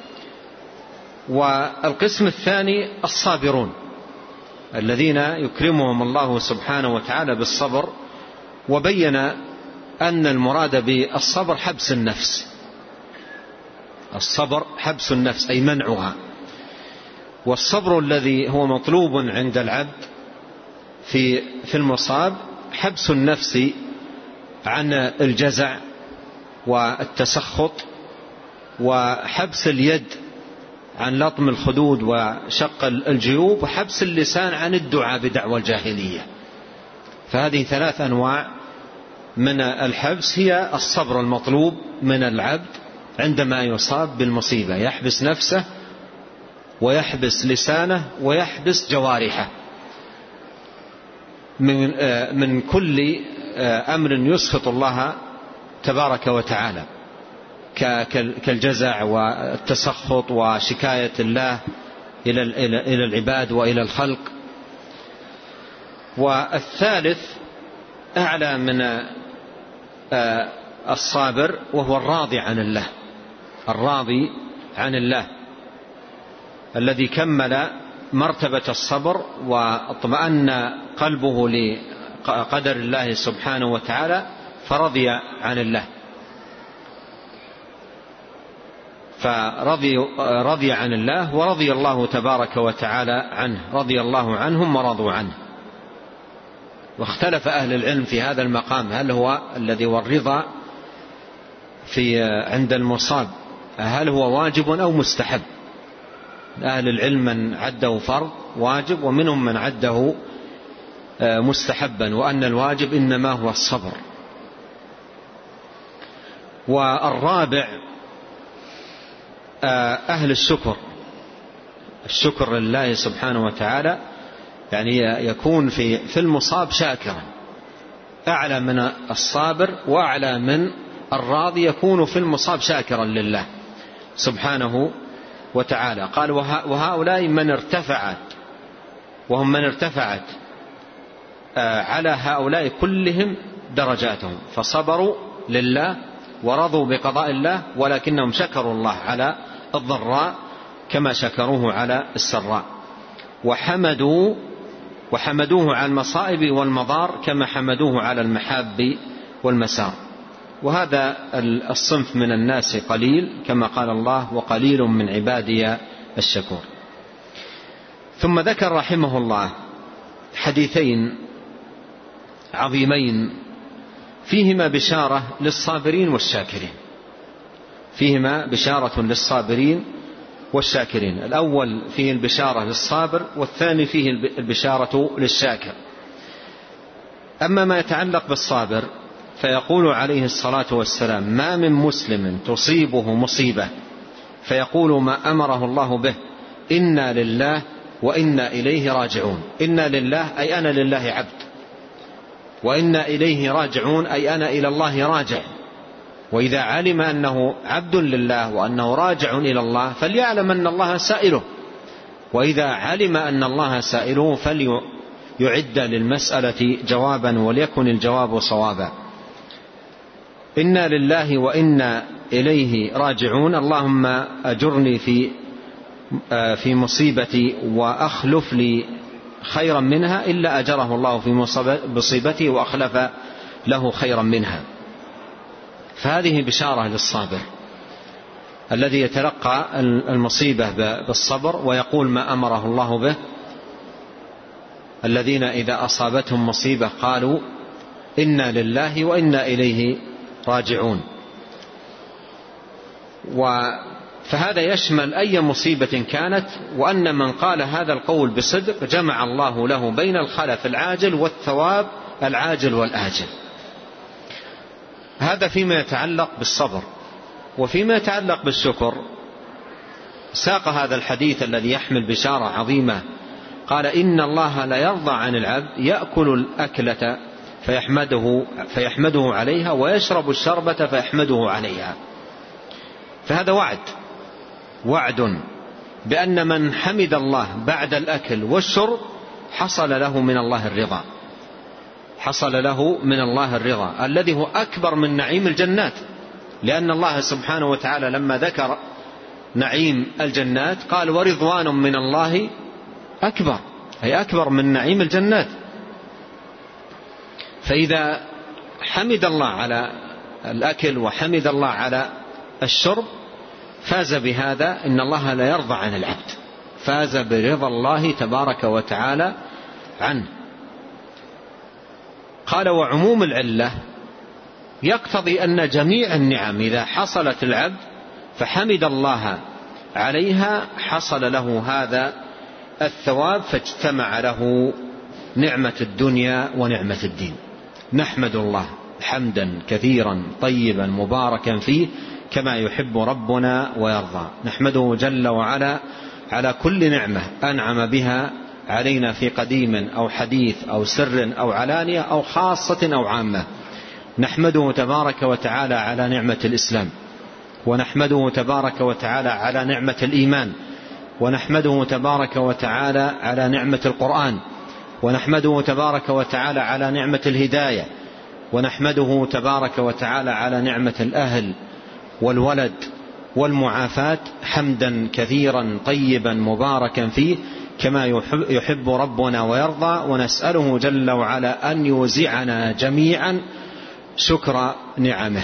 والقسم الثاني الصابرون، الذين يكرمهم الله سبحانه وتعالى بالصبر، وبين أن المراد بالصبر حبس النفس. الصبر حبس النفس أي منعها، والصبر الذي هو مطلوب عند العبد في المصاب حبس النفس عن الجزع والتسخط، وحبس اليد عن لطم الخدود وشق الجيوب، وحبس اللسان عن الدعاء بدعوى الجاهلية. فهذه 3 أنواع من الحبس هي الصبر المطلوب من العبد عندما يصاب بالمصيبة، يحبس نفسه ويحبس لسانه ويحبس جوارحه من كل أمر يسخط الله تبارك وتعالى، كالجزع والتسخط وشكاية الله إلى العباد وإلى الخلق. والثالث أعلى من الصابر، وهو الراضي عن الله، الراضي عن الله الذي كمل مرتبة الصبر واطمأن قلبه لقدر الله سبحانه وتعالى فرضي عن الله، فرضي عن الله ورضي الله تبارك وتعالى عنه، رضي الله عنهم ورضوا عنه. واختلف أهل العلم في هذا المقام، هل هو الذي هو الرضا عند المصاب هل هو واجب أو مستحب؟ أهل العلم من عده فرض واجب، ومنهم من عده مستحبا، وأن الواجب إنما هو الصبر. والرابع أهل الشكر لله سبحانه وتعالى، يعني يكون في المصاب شاكرا، أعلى من الصابر وأعلى من الراضي، يكون في المصاب شاكرا لله سبحانه وتعالى. قال: وهؤلاء من ارتفعت، وهم من ارتفعت على هؤلاء كلهم درجاتهم، فصبروا لله ورضوا بقضاء الله، ولكنهم شكروا الله على الضراء كما شكروه على السراء، وحمدوا وحمدوه على المصائب والمضار كما حمدوه على المحاب والمسار. وهذا الصنف من الناس قليل، كما قال الله: وقليل من عبادي الشكور. ثم ذكر رحمه الله حديثين عظيمين فيهما بشارة للصابرين والشاكرين، فيهما بشارة للصابرين والشاكرين. الأول فيه البشارة للصابر، والثاني فيه البشارة للشاكر. أما ما يتعلق بالصابر فيقول عليه الصلاة والسلام: ما من مسلم تصيبه مصيبة فيقول ما أمره الله به إنا لله وإنا إليه راجعون. إنا لله أي أنا لله عبد، وإنا إليه راجعون أي أنا إلى الله راجع. وإذا علم أنه عبد لله وأنه راجع إلى الله فليعلم أن الله سائله، وإذا علم أن الله سائله فليعد للمسألة جوابا وليكن الجواب صوابا. إنا لله وإنا إليه راجعون. اللهم أجرني في مصيبتي وأخلف لي خيرا منها، إلا أجره الله في مصيبتي وأخلف له خيرا منها. فهذه بشارة للصابر الذي يتلقى المصيبة بالصبر ويقول ما أمره الله به. الذين إذا أصابتهم مصيبة قالوا إنا لله وإنا إليه راجعون. فهذا يشمل أي مصيبة كانت، وأن من قال هذا القول بصدق جمع الله له بين الخلف العاجل والثواب العاجل والآجل. هذا فيما يتعلق بالصبر. وفيما يتعلق بالشكر ساق هذا الحديث الذي يحمل بشارة عظيمة. قال: إن الله لا يرضى عن العبد يأكل الأكلة فيحمده عليها ويشرب الشربة فيحمده عليها. فهذا وعد بأن من حمد الله بعد الأكل والشرب حصل له من الله الرضا، حصل له من الله الرضا الذي هو أكبر من نعيم الجنات. لأن الله سبحانه وتعالى لما ذكر نعيم الجنات قال: ورضوان من الله أكبر، أي أكبر من نعيم الجنات. فإذا حمد الله على الأكل وحمد الله على الشرب فاز بهذا. إن الله لا يرضى عن العبد، فاز برضا الله تبارك وتعالى عنه. قال: وعموم العلة يقتضي أن جميع النعم إذا حصلت العبد فحمد الله عليها حصل له هذا الثواب، فاجتمع له نعمة الدنيا ونعمة الدين. نحمد الله حمدا كثيرا طيبا مباركا فيه كما يحب ربنا ويرضى. نحمده جل وعلا على كل نعمة أنعم بها علينا في قديم أو حديث أو سر أو علانية أو خاصة أو عامة. نحمده تبارك وتعالى على نعمة الإسلام، ونحمده تبارك وتعالى على نعمة الإيمان، ونحمده تبارك وتعالى على نعمة القرآن، ونحمده تبارك وتعالى على نعمة الهداية، ونحمده تبارك وتعالى على نعمة الأهل والولد والمعافاة حمدا كثيرا طيبا مباركا فيه كما يحب ربنا ويرضى. ونسأله جل وعلا أن يوزعنا جميعا شكر نعمه.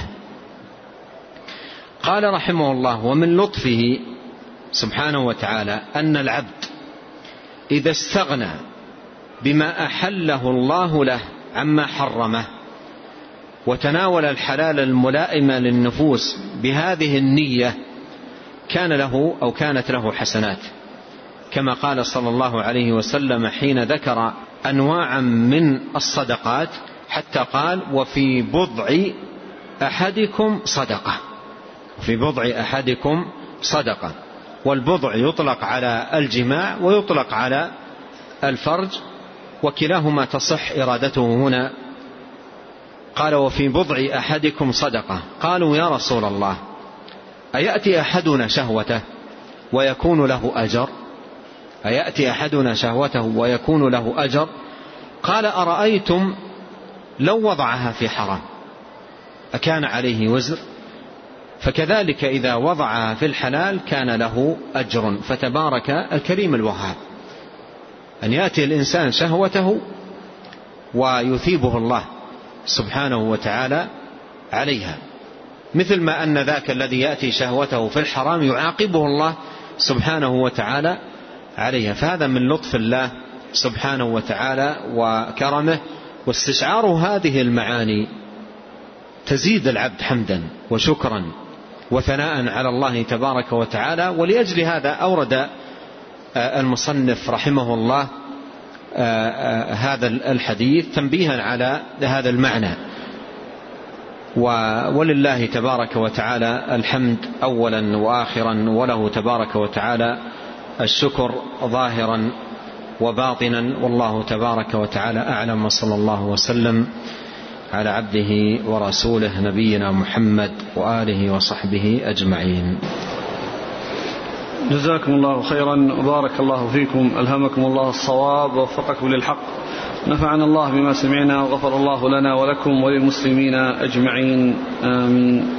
قال رحمه الله: ومن لطفه سبحانه وتعالى أن العبد إذا استغنى بما أحله الله له عما حرمه وتناول الحلال الملائم للنفوس بهذه النية كان له أو كانت له حسنات، كما قال صلى الله عليه وسلم حين ذكر أنواعا من الصدقات حتى قال: وفي بضع أحدكم صدقة. وفي بضع أحدكم صدقة. والبضع يطلق على الجماع ويطلق على الفرج، وكلاهما تصح إرادته هنا. قال: وفي بضع أحدكم صدقة. قالوا: يا رسول الله أيأتي أحدنا شهوته ويكون له أجر؟ أيأتي أحدنا شهوته ويكون له أجر؟ قال: أرأيتم لو وضعها في حرام أكان عليه وزر؟ فكذلك إذا وضعها في الحلال كان له أجر. فتبارك الكريم الوهاب أن يأتي الإنسان شهوته ويثيبه الله سبحانه وتعالى عليها، مثل ما أن ذاك الذي يأتي شهوته في الحرام يعاقبه الله سبحانه وتعالى عليها. فهذا من لطف الله سبحانه وتعالى وكرمه، واستشعار هذه المعاني تزيد العبد حمدا وشكرا وثناء على الله تبارك وتعالى. ولأجل هذا أورد المصنف رحمه الله هذا الحديث تنبيها على هذا المعنى. ولله تبارك وتعالى الحمد أولا وآخرا، وله تبارك وتعالى الشكر ظاهرا وباطنا، والله تبارك وتعالى أعلم. وصلى الله وسلم على عبده ورسوله نبينا محمد وآله وصحبه أجمعين. جزاكم الله خيرا وبارك الله فيكم، ألهمكم الله الصواب ووفقكم للحق، نفعنا الله بما سمعنا وغفر الله لنا ولكم وللمسلمين أجمعين، آمين.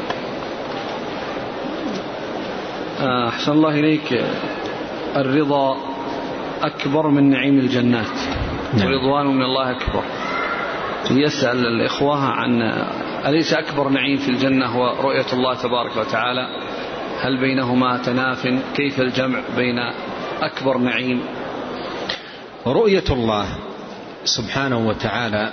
أحسن الله إليك، الرضا أكبر من نعيم الجنات، ورضوان من الله أكبر. يسأل الإخوة عن أليس أكبر نعيم في الجنة هو رؤية الله تبارك وتعالى؟ هل بينهما تناف؟ كيف الجمع بين أكبر نعيم؟ رؤية الله سبحانه وتعالى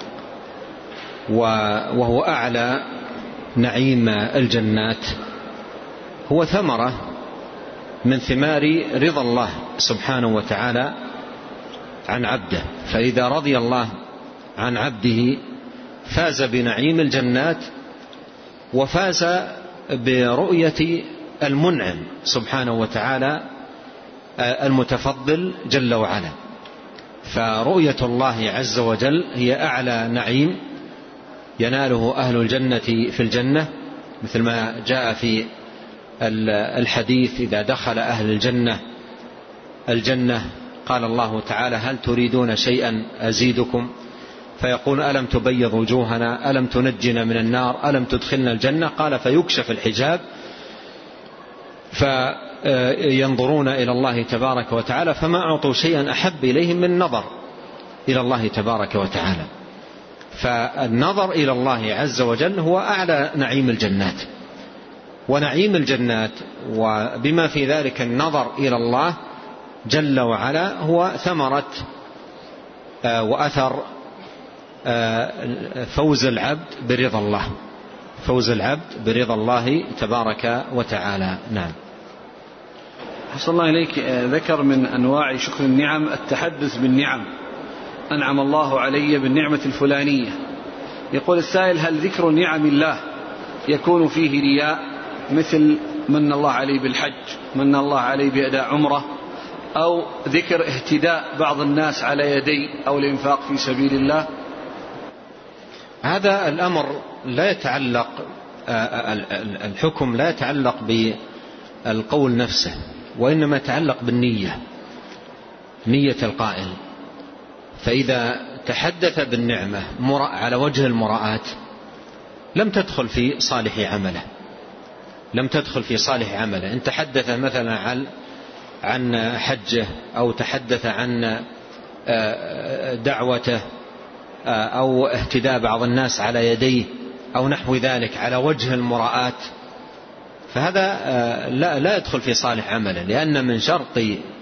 وهو أعلى نعيم الجنات هو ثمرة من ثمار رضا الله سبحانه وتعالى عن عبده. فإذا رضي الله عن عبده فاز بنعيم الجنات وفاز برؤية المنعم سبحانه وتعالى المتفضل جل وعلا. فرؤية الله عز وجل هي أعلى نعيم يناله أهل الجنة في الجنة، مثل ما جاء في الحديث: إذا دخل أهل الجنة قال الله تعالى: هل تريدون شيئا أزيدكم؟ فيقول: ألم تبيض وجوهنا، ألم تنجنا من النار، ألم تدخلنا الجنة؟ قال: فيكشف الحجاب فينظرون إلى الله تبارك وتعالى فما أعطوا شيئا أحب إليهم من النظر إلى الله تبارك وتعالى. فالنظر إلى الله عز وجل هو أعلى نعيم الجنات، ونعيم الجنات وبما في ذلك النظر إلى الله جل وعلا هو ثمرة وأثر فوز العبد برضا الله، فوز العبد برضا الله تبارك وتعالى. نعم. حسن الله إليك، ذكر من أنواع شكر النعم التحدث بالنعم، أنعم الله علي بالنعمة الفلانية. يقول السائل: هل ذكر نعم الله يكون فيه رياء، مثل من الله عليه بالحج، من الله عليه بأداء عمره، أو ذكر اهتداء بعض الناس على يدي، أو الإنفاق في سبيل الله؟ هذا الأمر لا يتعلق، الحكم لا يتعلق بالقول نفسه، وإنما يتعلق بالنية، نية القائل. فإذا تحدث بالنعمة على وجه المراءة لم تدخل في صالح عمله، لم تدخل في صالح عمله. إن تحدث مثلا عن حجه، أو تحدث عن دعوته، أو اهتداء بعض الناس على يديه، أو نحو ذلك على وجه المراءة، فهذا لا يدخل في صالح عمله، لأن من شرط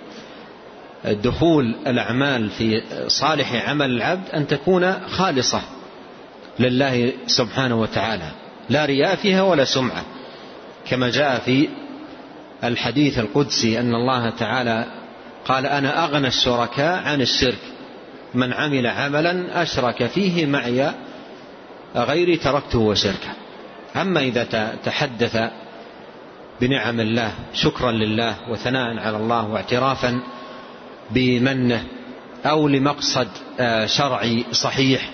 دخول الأعمال في صالح عمل العبد أن تكون خالصة لله سبحانه وتعالى، لا رياء فيها ولا سمعة، كما جاء في الحديث القدسي أن الله تعالى قال: أنا أغنى الشركاء عن الشرك، من عمل عملا أشرك فيه معي غيري تركته وشركه. أما إذا تحدث بنعم الله شكرا لله وثناء على الله واعترافا بمنه، أو لمقصد شرعي صحيح،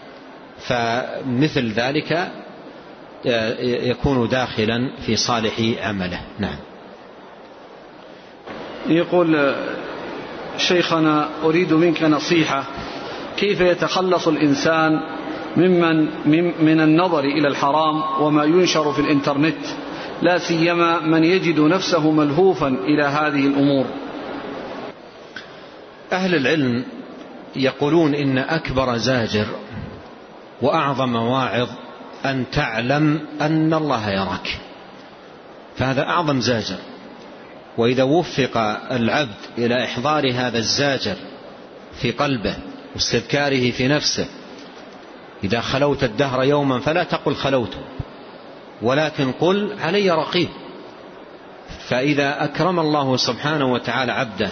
فمثل ذلك يكون داخلا في صالح عمله. نعم. يقول: شيخنا، أريد منك نصيحة، كيف يتخلص الإنسان من النظر إلى الحرام وما ينشر في الإنترنت، لا سيما من يجد نفسه ملهوفا إلى هذه الأمور؟ أهل العلم يقولون إن أكبر زاجر وأعظم واعظ أن تعلم أن الله يراك، فهذا أعظم زاجر. وإذا وفق العبد إلى إحضار هذا الزاجر في قلبه واستذكاره في نفسه، إذا خلوت الدهر يوما فلا تقل خلوت، ولكن قل علي رقيب. فإذا أكرم الله سبحانه وتعالى عبده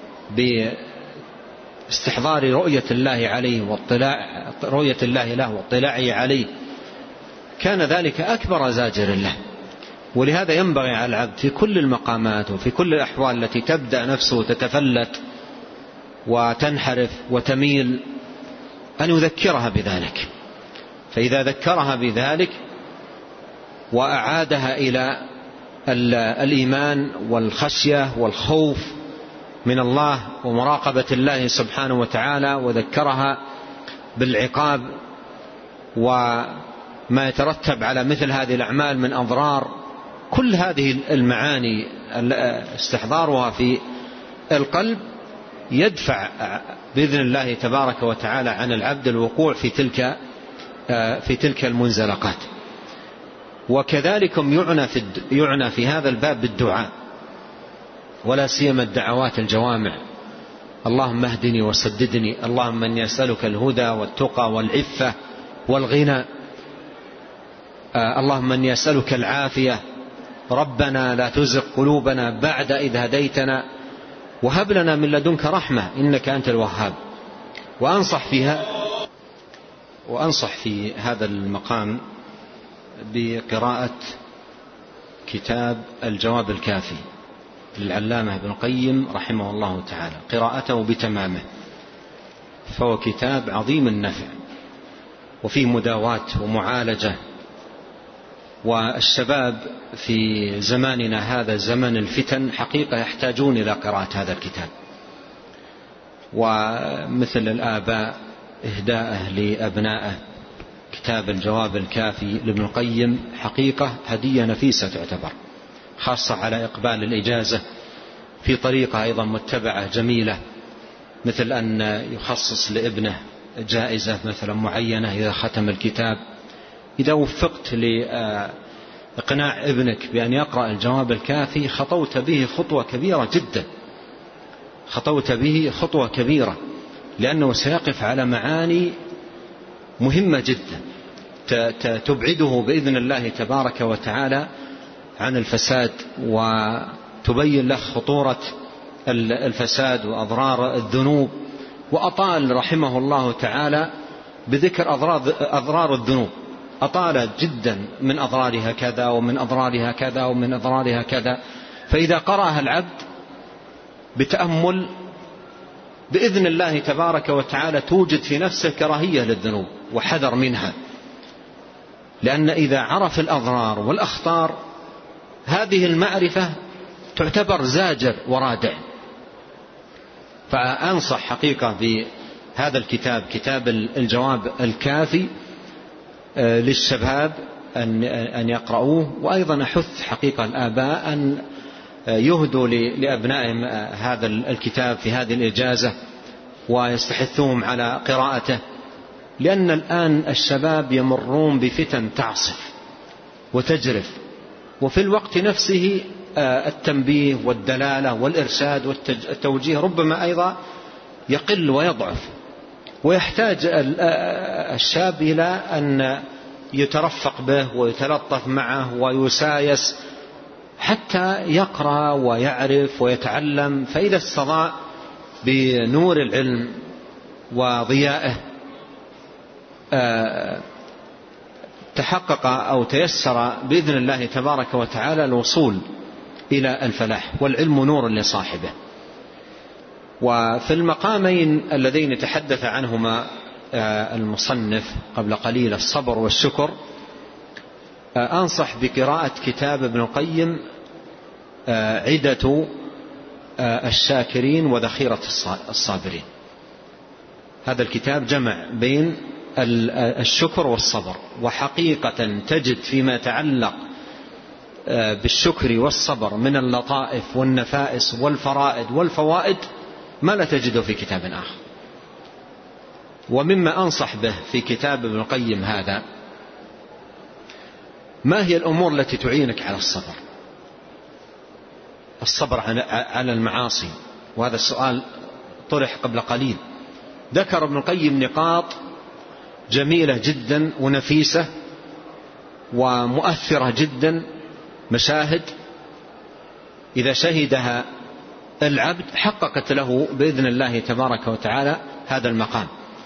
باستحضار رؤية الله عليه رؤية الله له واطلاعه عليه، كان ذلك أكبر زاجر له. ولهذا ينبغي على العبد في كل المقامات وفي كل الأحوال التي تبدأ نفسه تتفلت وتنحرف وتميل أن يذكرها بذلك. فإذا ذكرها بذلك وأعادها إلى الإيمان والخشية والخوف من الله ومراقبة الله سبحانه وتعالى، وذكرها بالعقاب وما يترتب على مثل هذه الأعمال من أضرار، كل هذه المعاني استحضارها في القلب يدفع بإذن الله تبارك وتعالى عن العبد الوقوع في تلك المنزلقات. وكذلك يعنى في هذا الباب بالدعاء، ولا سيما الدعوات الجوامع: اللهم اهدني وسددني، اللهم اني اسألك الهدى والتقى والعفة والغنى، اللهم اني اسألك العافية، ربنا لا تزغ قلوبنا بعد إذ هديتنا وهب لنا من لدنك رحمة إنك أنت الوهاب. وأنصح في هذا المقام بقراءة كتاب الجواب الكافي للعلامة ابن القيم رحمه الله تعالى، قراءته بتمامه، فهو كتاب عظيم النفع وفيه مداواة ومعالجة. والشباب في زماننا هذا زمن الفتن حقيقة يحتاجون إلى قراءة هذا الكتاب، ومثل الآباء إهداءه لأبنائه كتاب الجواب الكافي لابن القيم حقيقة هدية نفيسة تعتبر، خاصة على إقبال الإجازة في طريقة أيضا متبعة جميلة، مثل أن يخصص لابنه جائزة مثلا معينة إذا ختم الكتاب. إذا وفقت لإقناع ابنك بأن يقرأ الجواب الكافي خطوت به خطوة كبيرة جدا، خطوت به خطوة كبيرة، لأنه سيقف على معاني مهمة جدا تبعده بإذن الله تبارك وتعالى عن الفساد، وتبين له خطورة الفساد وأضرار الذنوب. وأطال رحمه الله تعالى بذكر أضرار الذنوب، أطال جدا من أضرارها كذا ومن أضرارها كذا ومن أضرارها كذا. فإذا قرأها العبد بتأمل بإذن الله تبارك وتعالى توجد في نفسه كراهية للذنوب وحذر منها، لأن إذا عرف الأضرار والأخطار هذه المعرفة تعتبر زاجر ورادع. فأنصح حقيقة بهذا الكتاب، كتاب الجواب الكافي، للشباب أن يقرؤوه. وأيضا أحث حقيقة الآباء أن يهدوا لأبنائهم هذا الكتاب في هذه الإجازة ويستحثوهم على قراءته، لأن الآن الشباب يمرون بفتن تعصف وتجرف، وفي الوقت نفسه التنبيه والدلالة والإرشاد والتوجيه ربما أيضا يقل ويضعف، ويحتاج الشاب إلى أن يترفق به ويتلطف معه ويسايس حتى يقرأ ويعرف ويتعلم. فإذا استضاء بنور العلم وضيائه تحقق أو تيسر بإذن الله تبارك وتعالى الوصول إلى الفلاح، والعلم نور لصاحبه. وفي المقامين اللذين تحدث عنهما المصنف قبل قليل، الصبر والشكر، أنصح بقراءة كتاب ابن القيم عدة الشاكرين وذخيرة الصابرين. هذا الكتاب جمع بين الشكر والصبر، وحقيقة تجد فيما يتعلق بالشكر والصبر من اللطائف والنفائس والفرائد والفوائد ما لا تجده في كتاب آخر. ومما أنصح به في كتاب ابن القيم هذا، ما هي الأمور التي تعينك على الصبر على المعاصي؟ وهذا السؤال طرح قبل قليل. ذكر ابن القيم نقاط جميلة جدا ونفيسة ومؤثرة جدا، مشاهد إذا شهدها العبد حققت له بإذن الله تبارك وتعالى هذا المقام.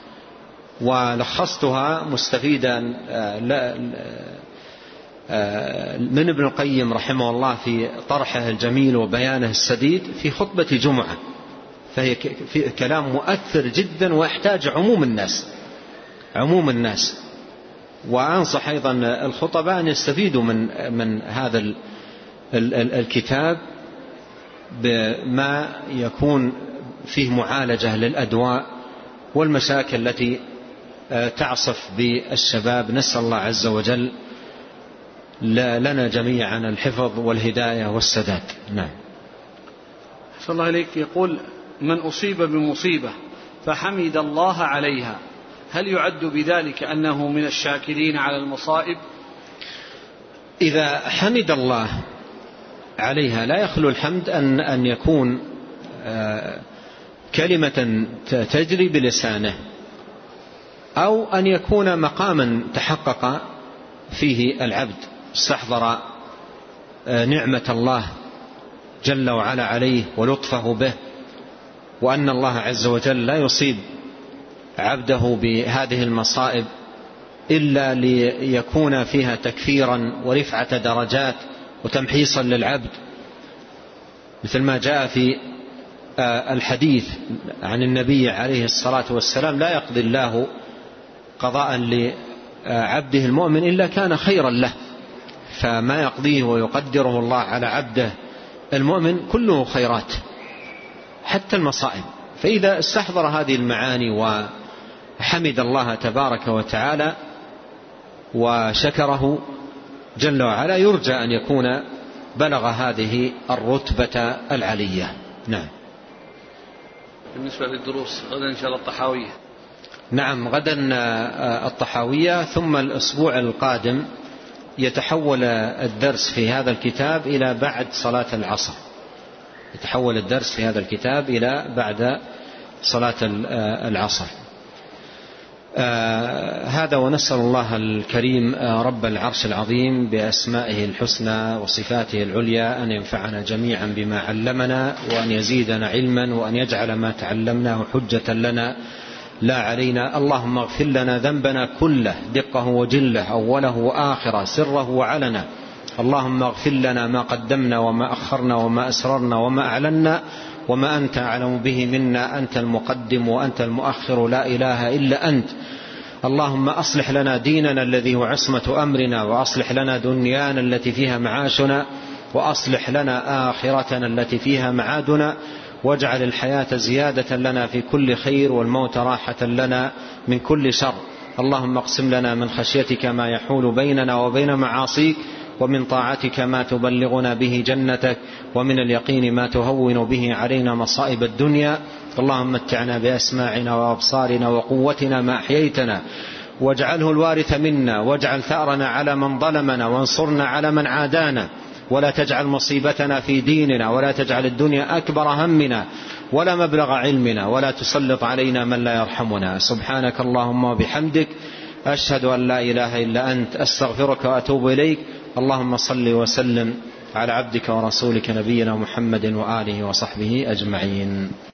ولخصتها مستفيدا من ابن القيم رحمه الله في طرحه الجميل وبيانه السديد في خطبة جمعة، فهي كلام مؤثر جدا ويحتاج عموم الناس. وأنصح أيضا الخطباء أن يستفيدوا من هذا الكتاب بما يكون فيه معالجة للأدواء والمشاكل التي تعصف بالشباب. نسأل الله عز وجل لنا جميعا الحفظ والهداية والسداد. نعم. صلى الله عليك. يقول: من أصيب بمصيبة فحمد الله عليها، هل يعد بذلك أنه من الشاكرين على المصائب؟ إذا حمد الله عليها لا يخلو الحمد أن يكون كلمة تجري بلسانه، أو أن يكون مقاما تحقق فيه العبد، استحضر نعمة الله جل وعلا عليه ولطفه به، وأن الله عز وجل لا يصيب عبده بهذه المصائب إلا ليكون فيها تكفيرا ورفعة درجات وتمحيصا للعبد، مثل ما جاء في الحديث عن النبي عليه الصلاة والسلام: لا يقضي الله قضاء لعبده المؤمن إلا كان خيرا له. فما يقضيه ويقدره الله على عبده المؤمن كله خيرات حتى المصائب. فإذا استحضر هذه المعاني وحمد الله تبارك وتعالى وشكره جل وعلا يرجى أن يكون بلغ هذه الرتبة العلية. نعم. بالنسبة للدروس غدا إن شاء الله الطحاوية. نعم، غدا الطحاوية، ثم الأسبوع القادم يتحول الدرس في هذا الكتاب إلى بعد صلاة العصر. يتحول الدرس في هذا الكتاب إلى بعد صلاة العصر. هذا، ونسأل الله الكريم رب العرش العظيم بأسمائه الحسنى وصفاته العليا أن ينفعنا جميعا بما علمنا، وأن يزيدنا علما، وأن يجعل ما تعلمناه حجة لنا لا علينا. اللهم اغفر لنا ذنبنا كله، دقه وجله، أوله وآخره، سره وعلنا. اللهم اغفر لنا ما قدمنا وما أخرنا وما أسررنا وما أعلنا وما أنت أعلم به منا. أنت المقدم وأنت المؤخر، لا إله إلا أنت. اللهم أصلح لنا ديننا الذي هو عصمة أمرنا، وأصلح لنا دنيانا التي فيها معاشنا، وأصلح لنا آخرتنا التي فيها معادنا، واجعل الحياة زيادة لنا في كل خير، والموت راحة لنا من كل شر. اللهم اقسم لنا من خشيتك ما يحول بيننا وبين معاصيك، ومن طاعتك ما تبلغنا به جنتك، ومن اليقين ما تهون به علينا مصائب الدنيا. اللهم متعنا بأسماعنا وأبصارنا وقوتنا ما أحييتنا، واجعله الوارث منا، واجعل ثأرنا على من ظلمنا، وانصرنا على من عادانا، ولا تجعل مصيبتنا في ديننا، ولا تجعل الدنيا أكبر همنا ولا مبلغ علمنا، ولا تسلط علينا من لا يرحمنا. سبحانك اللهم وبحمدك، أشهد أن لا إله إلا أنت، أستغفرك وأتوب إليك. اللهم صل وسلم على عبدك ورسولك نبينا محمد وآله وصحبه أجمعين.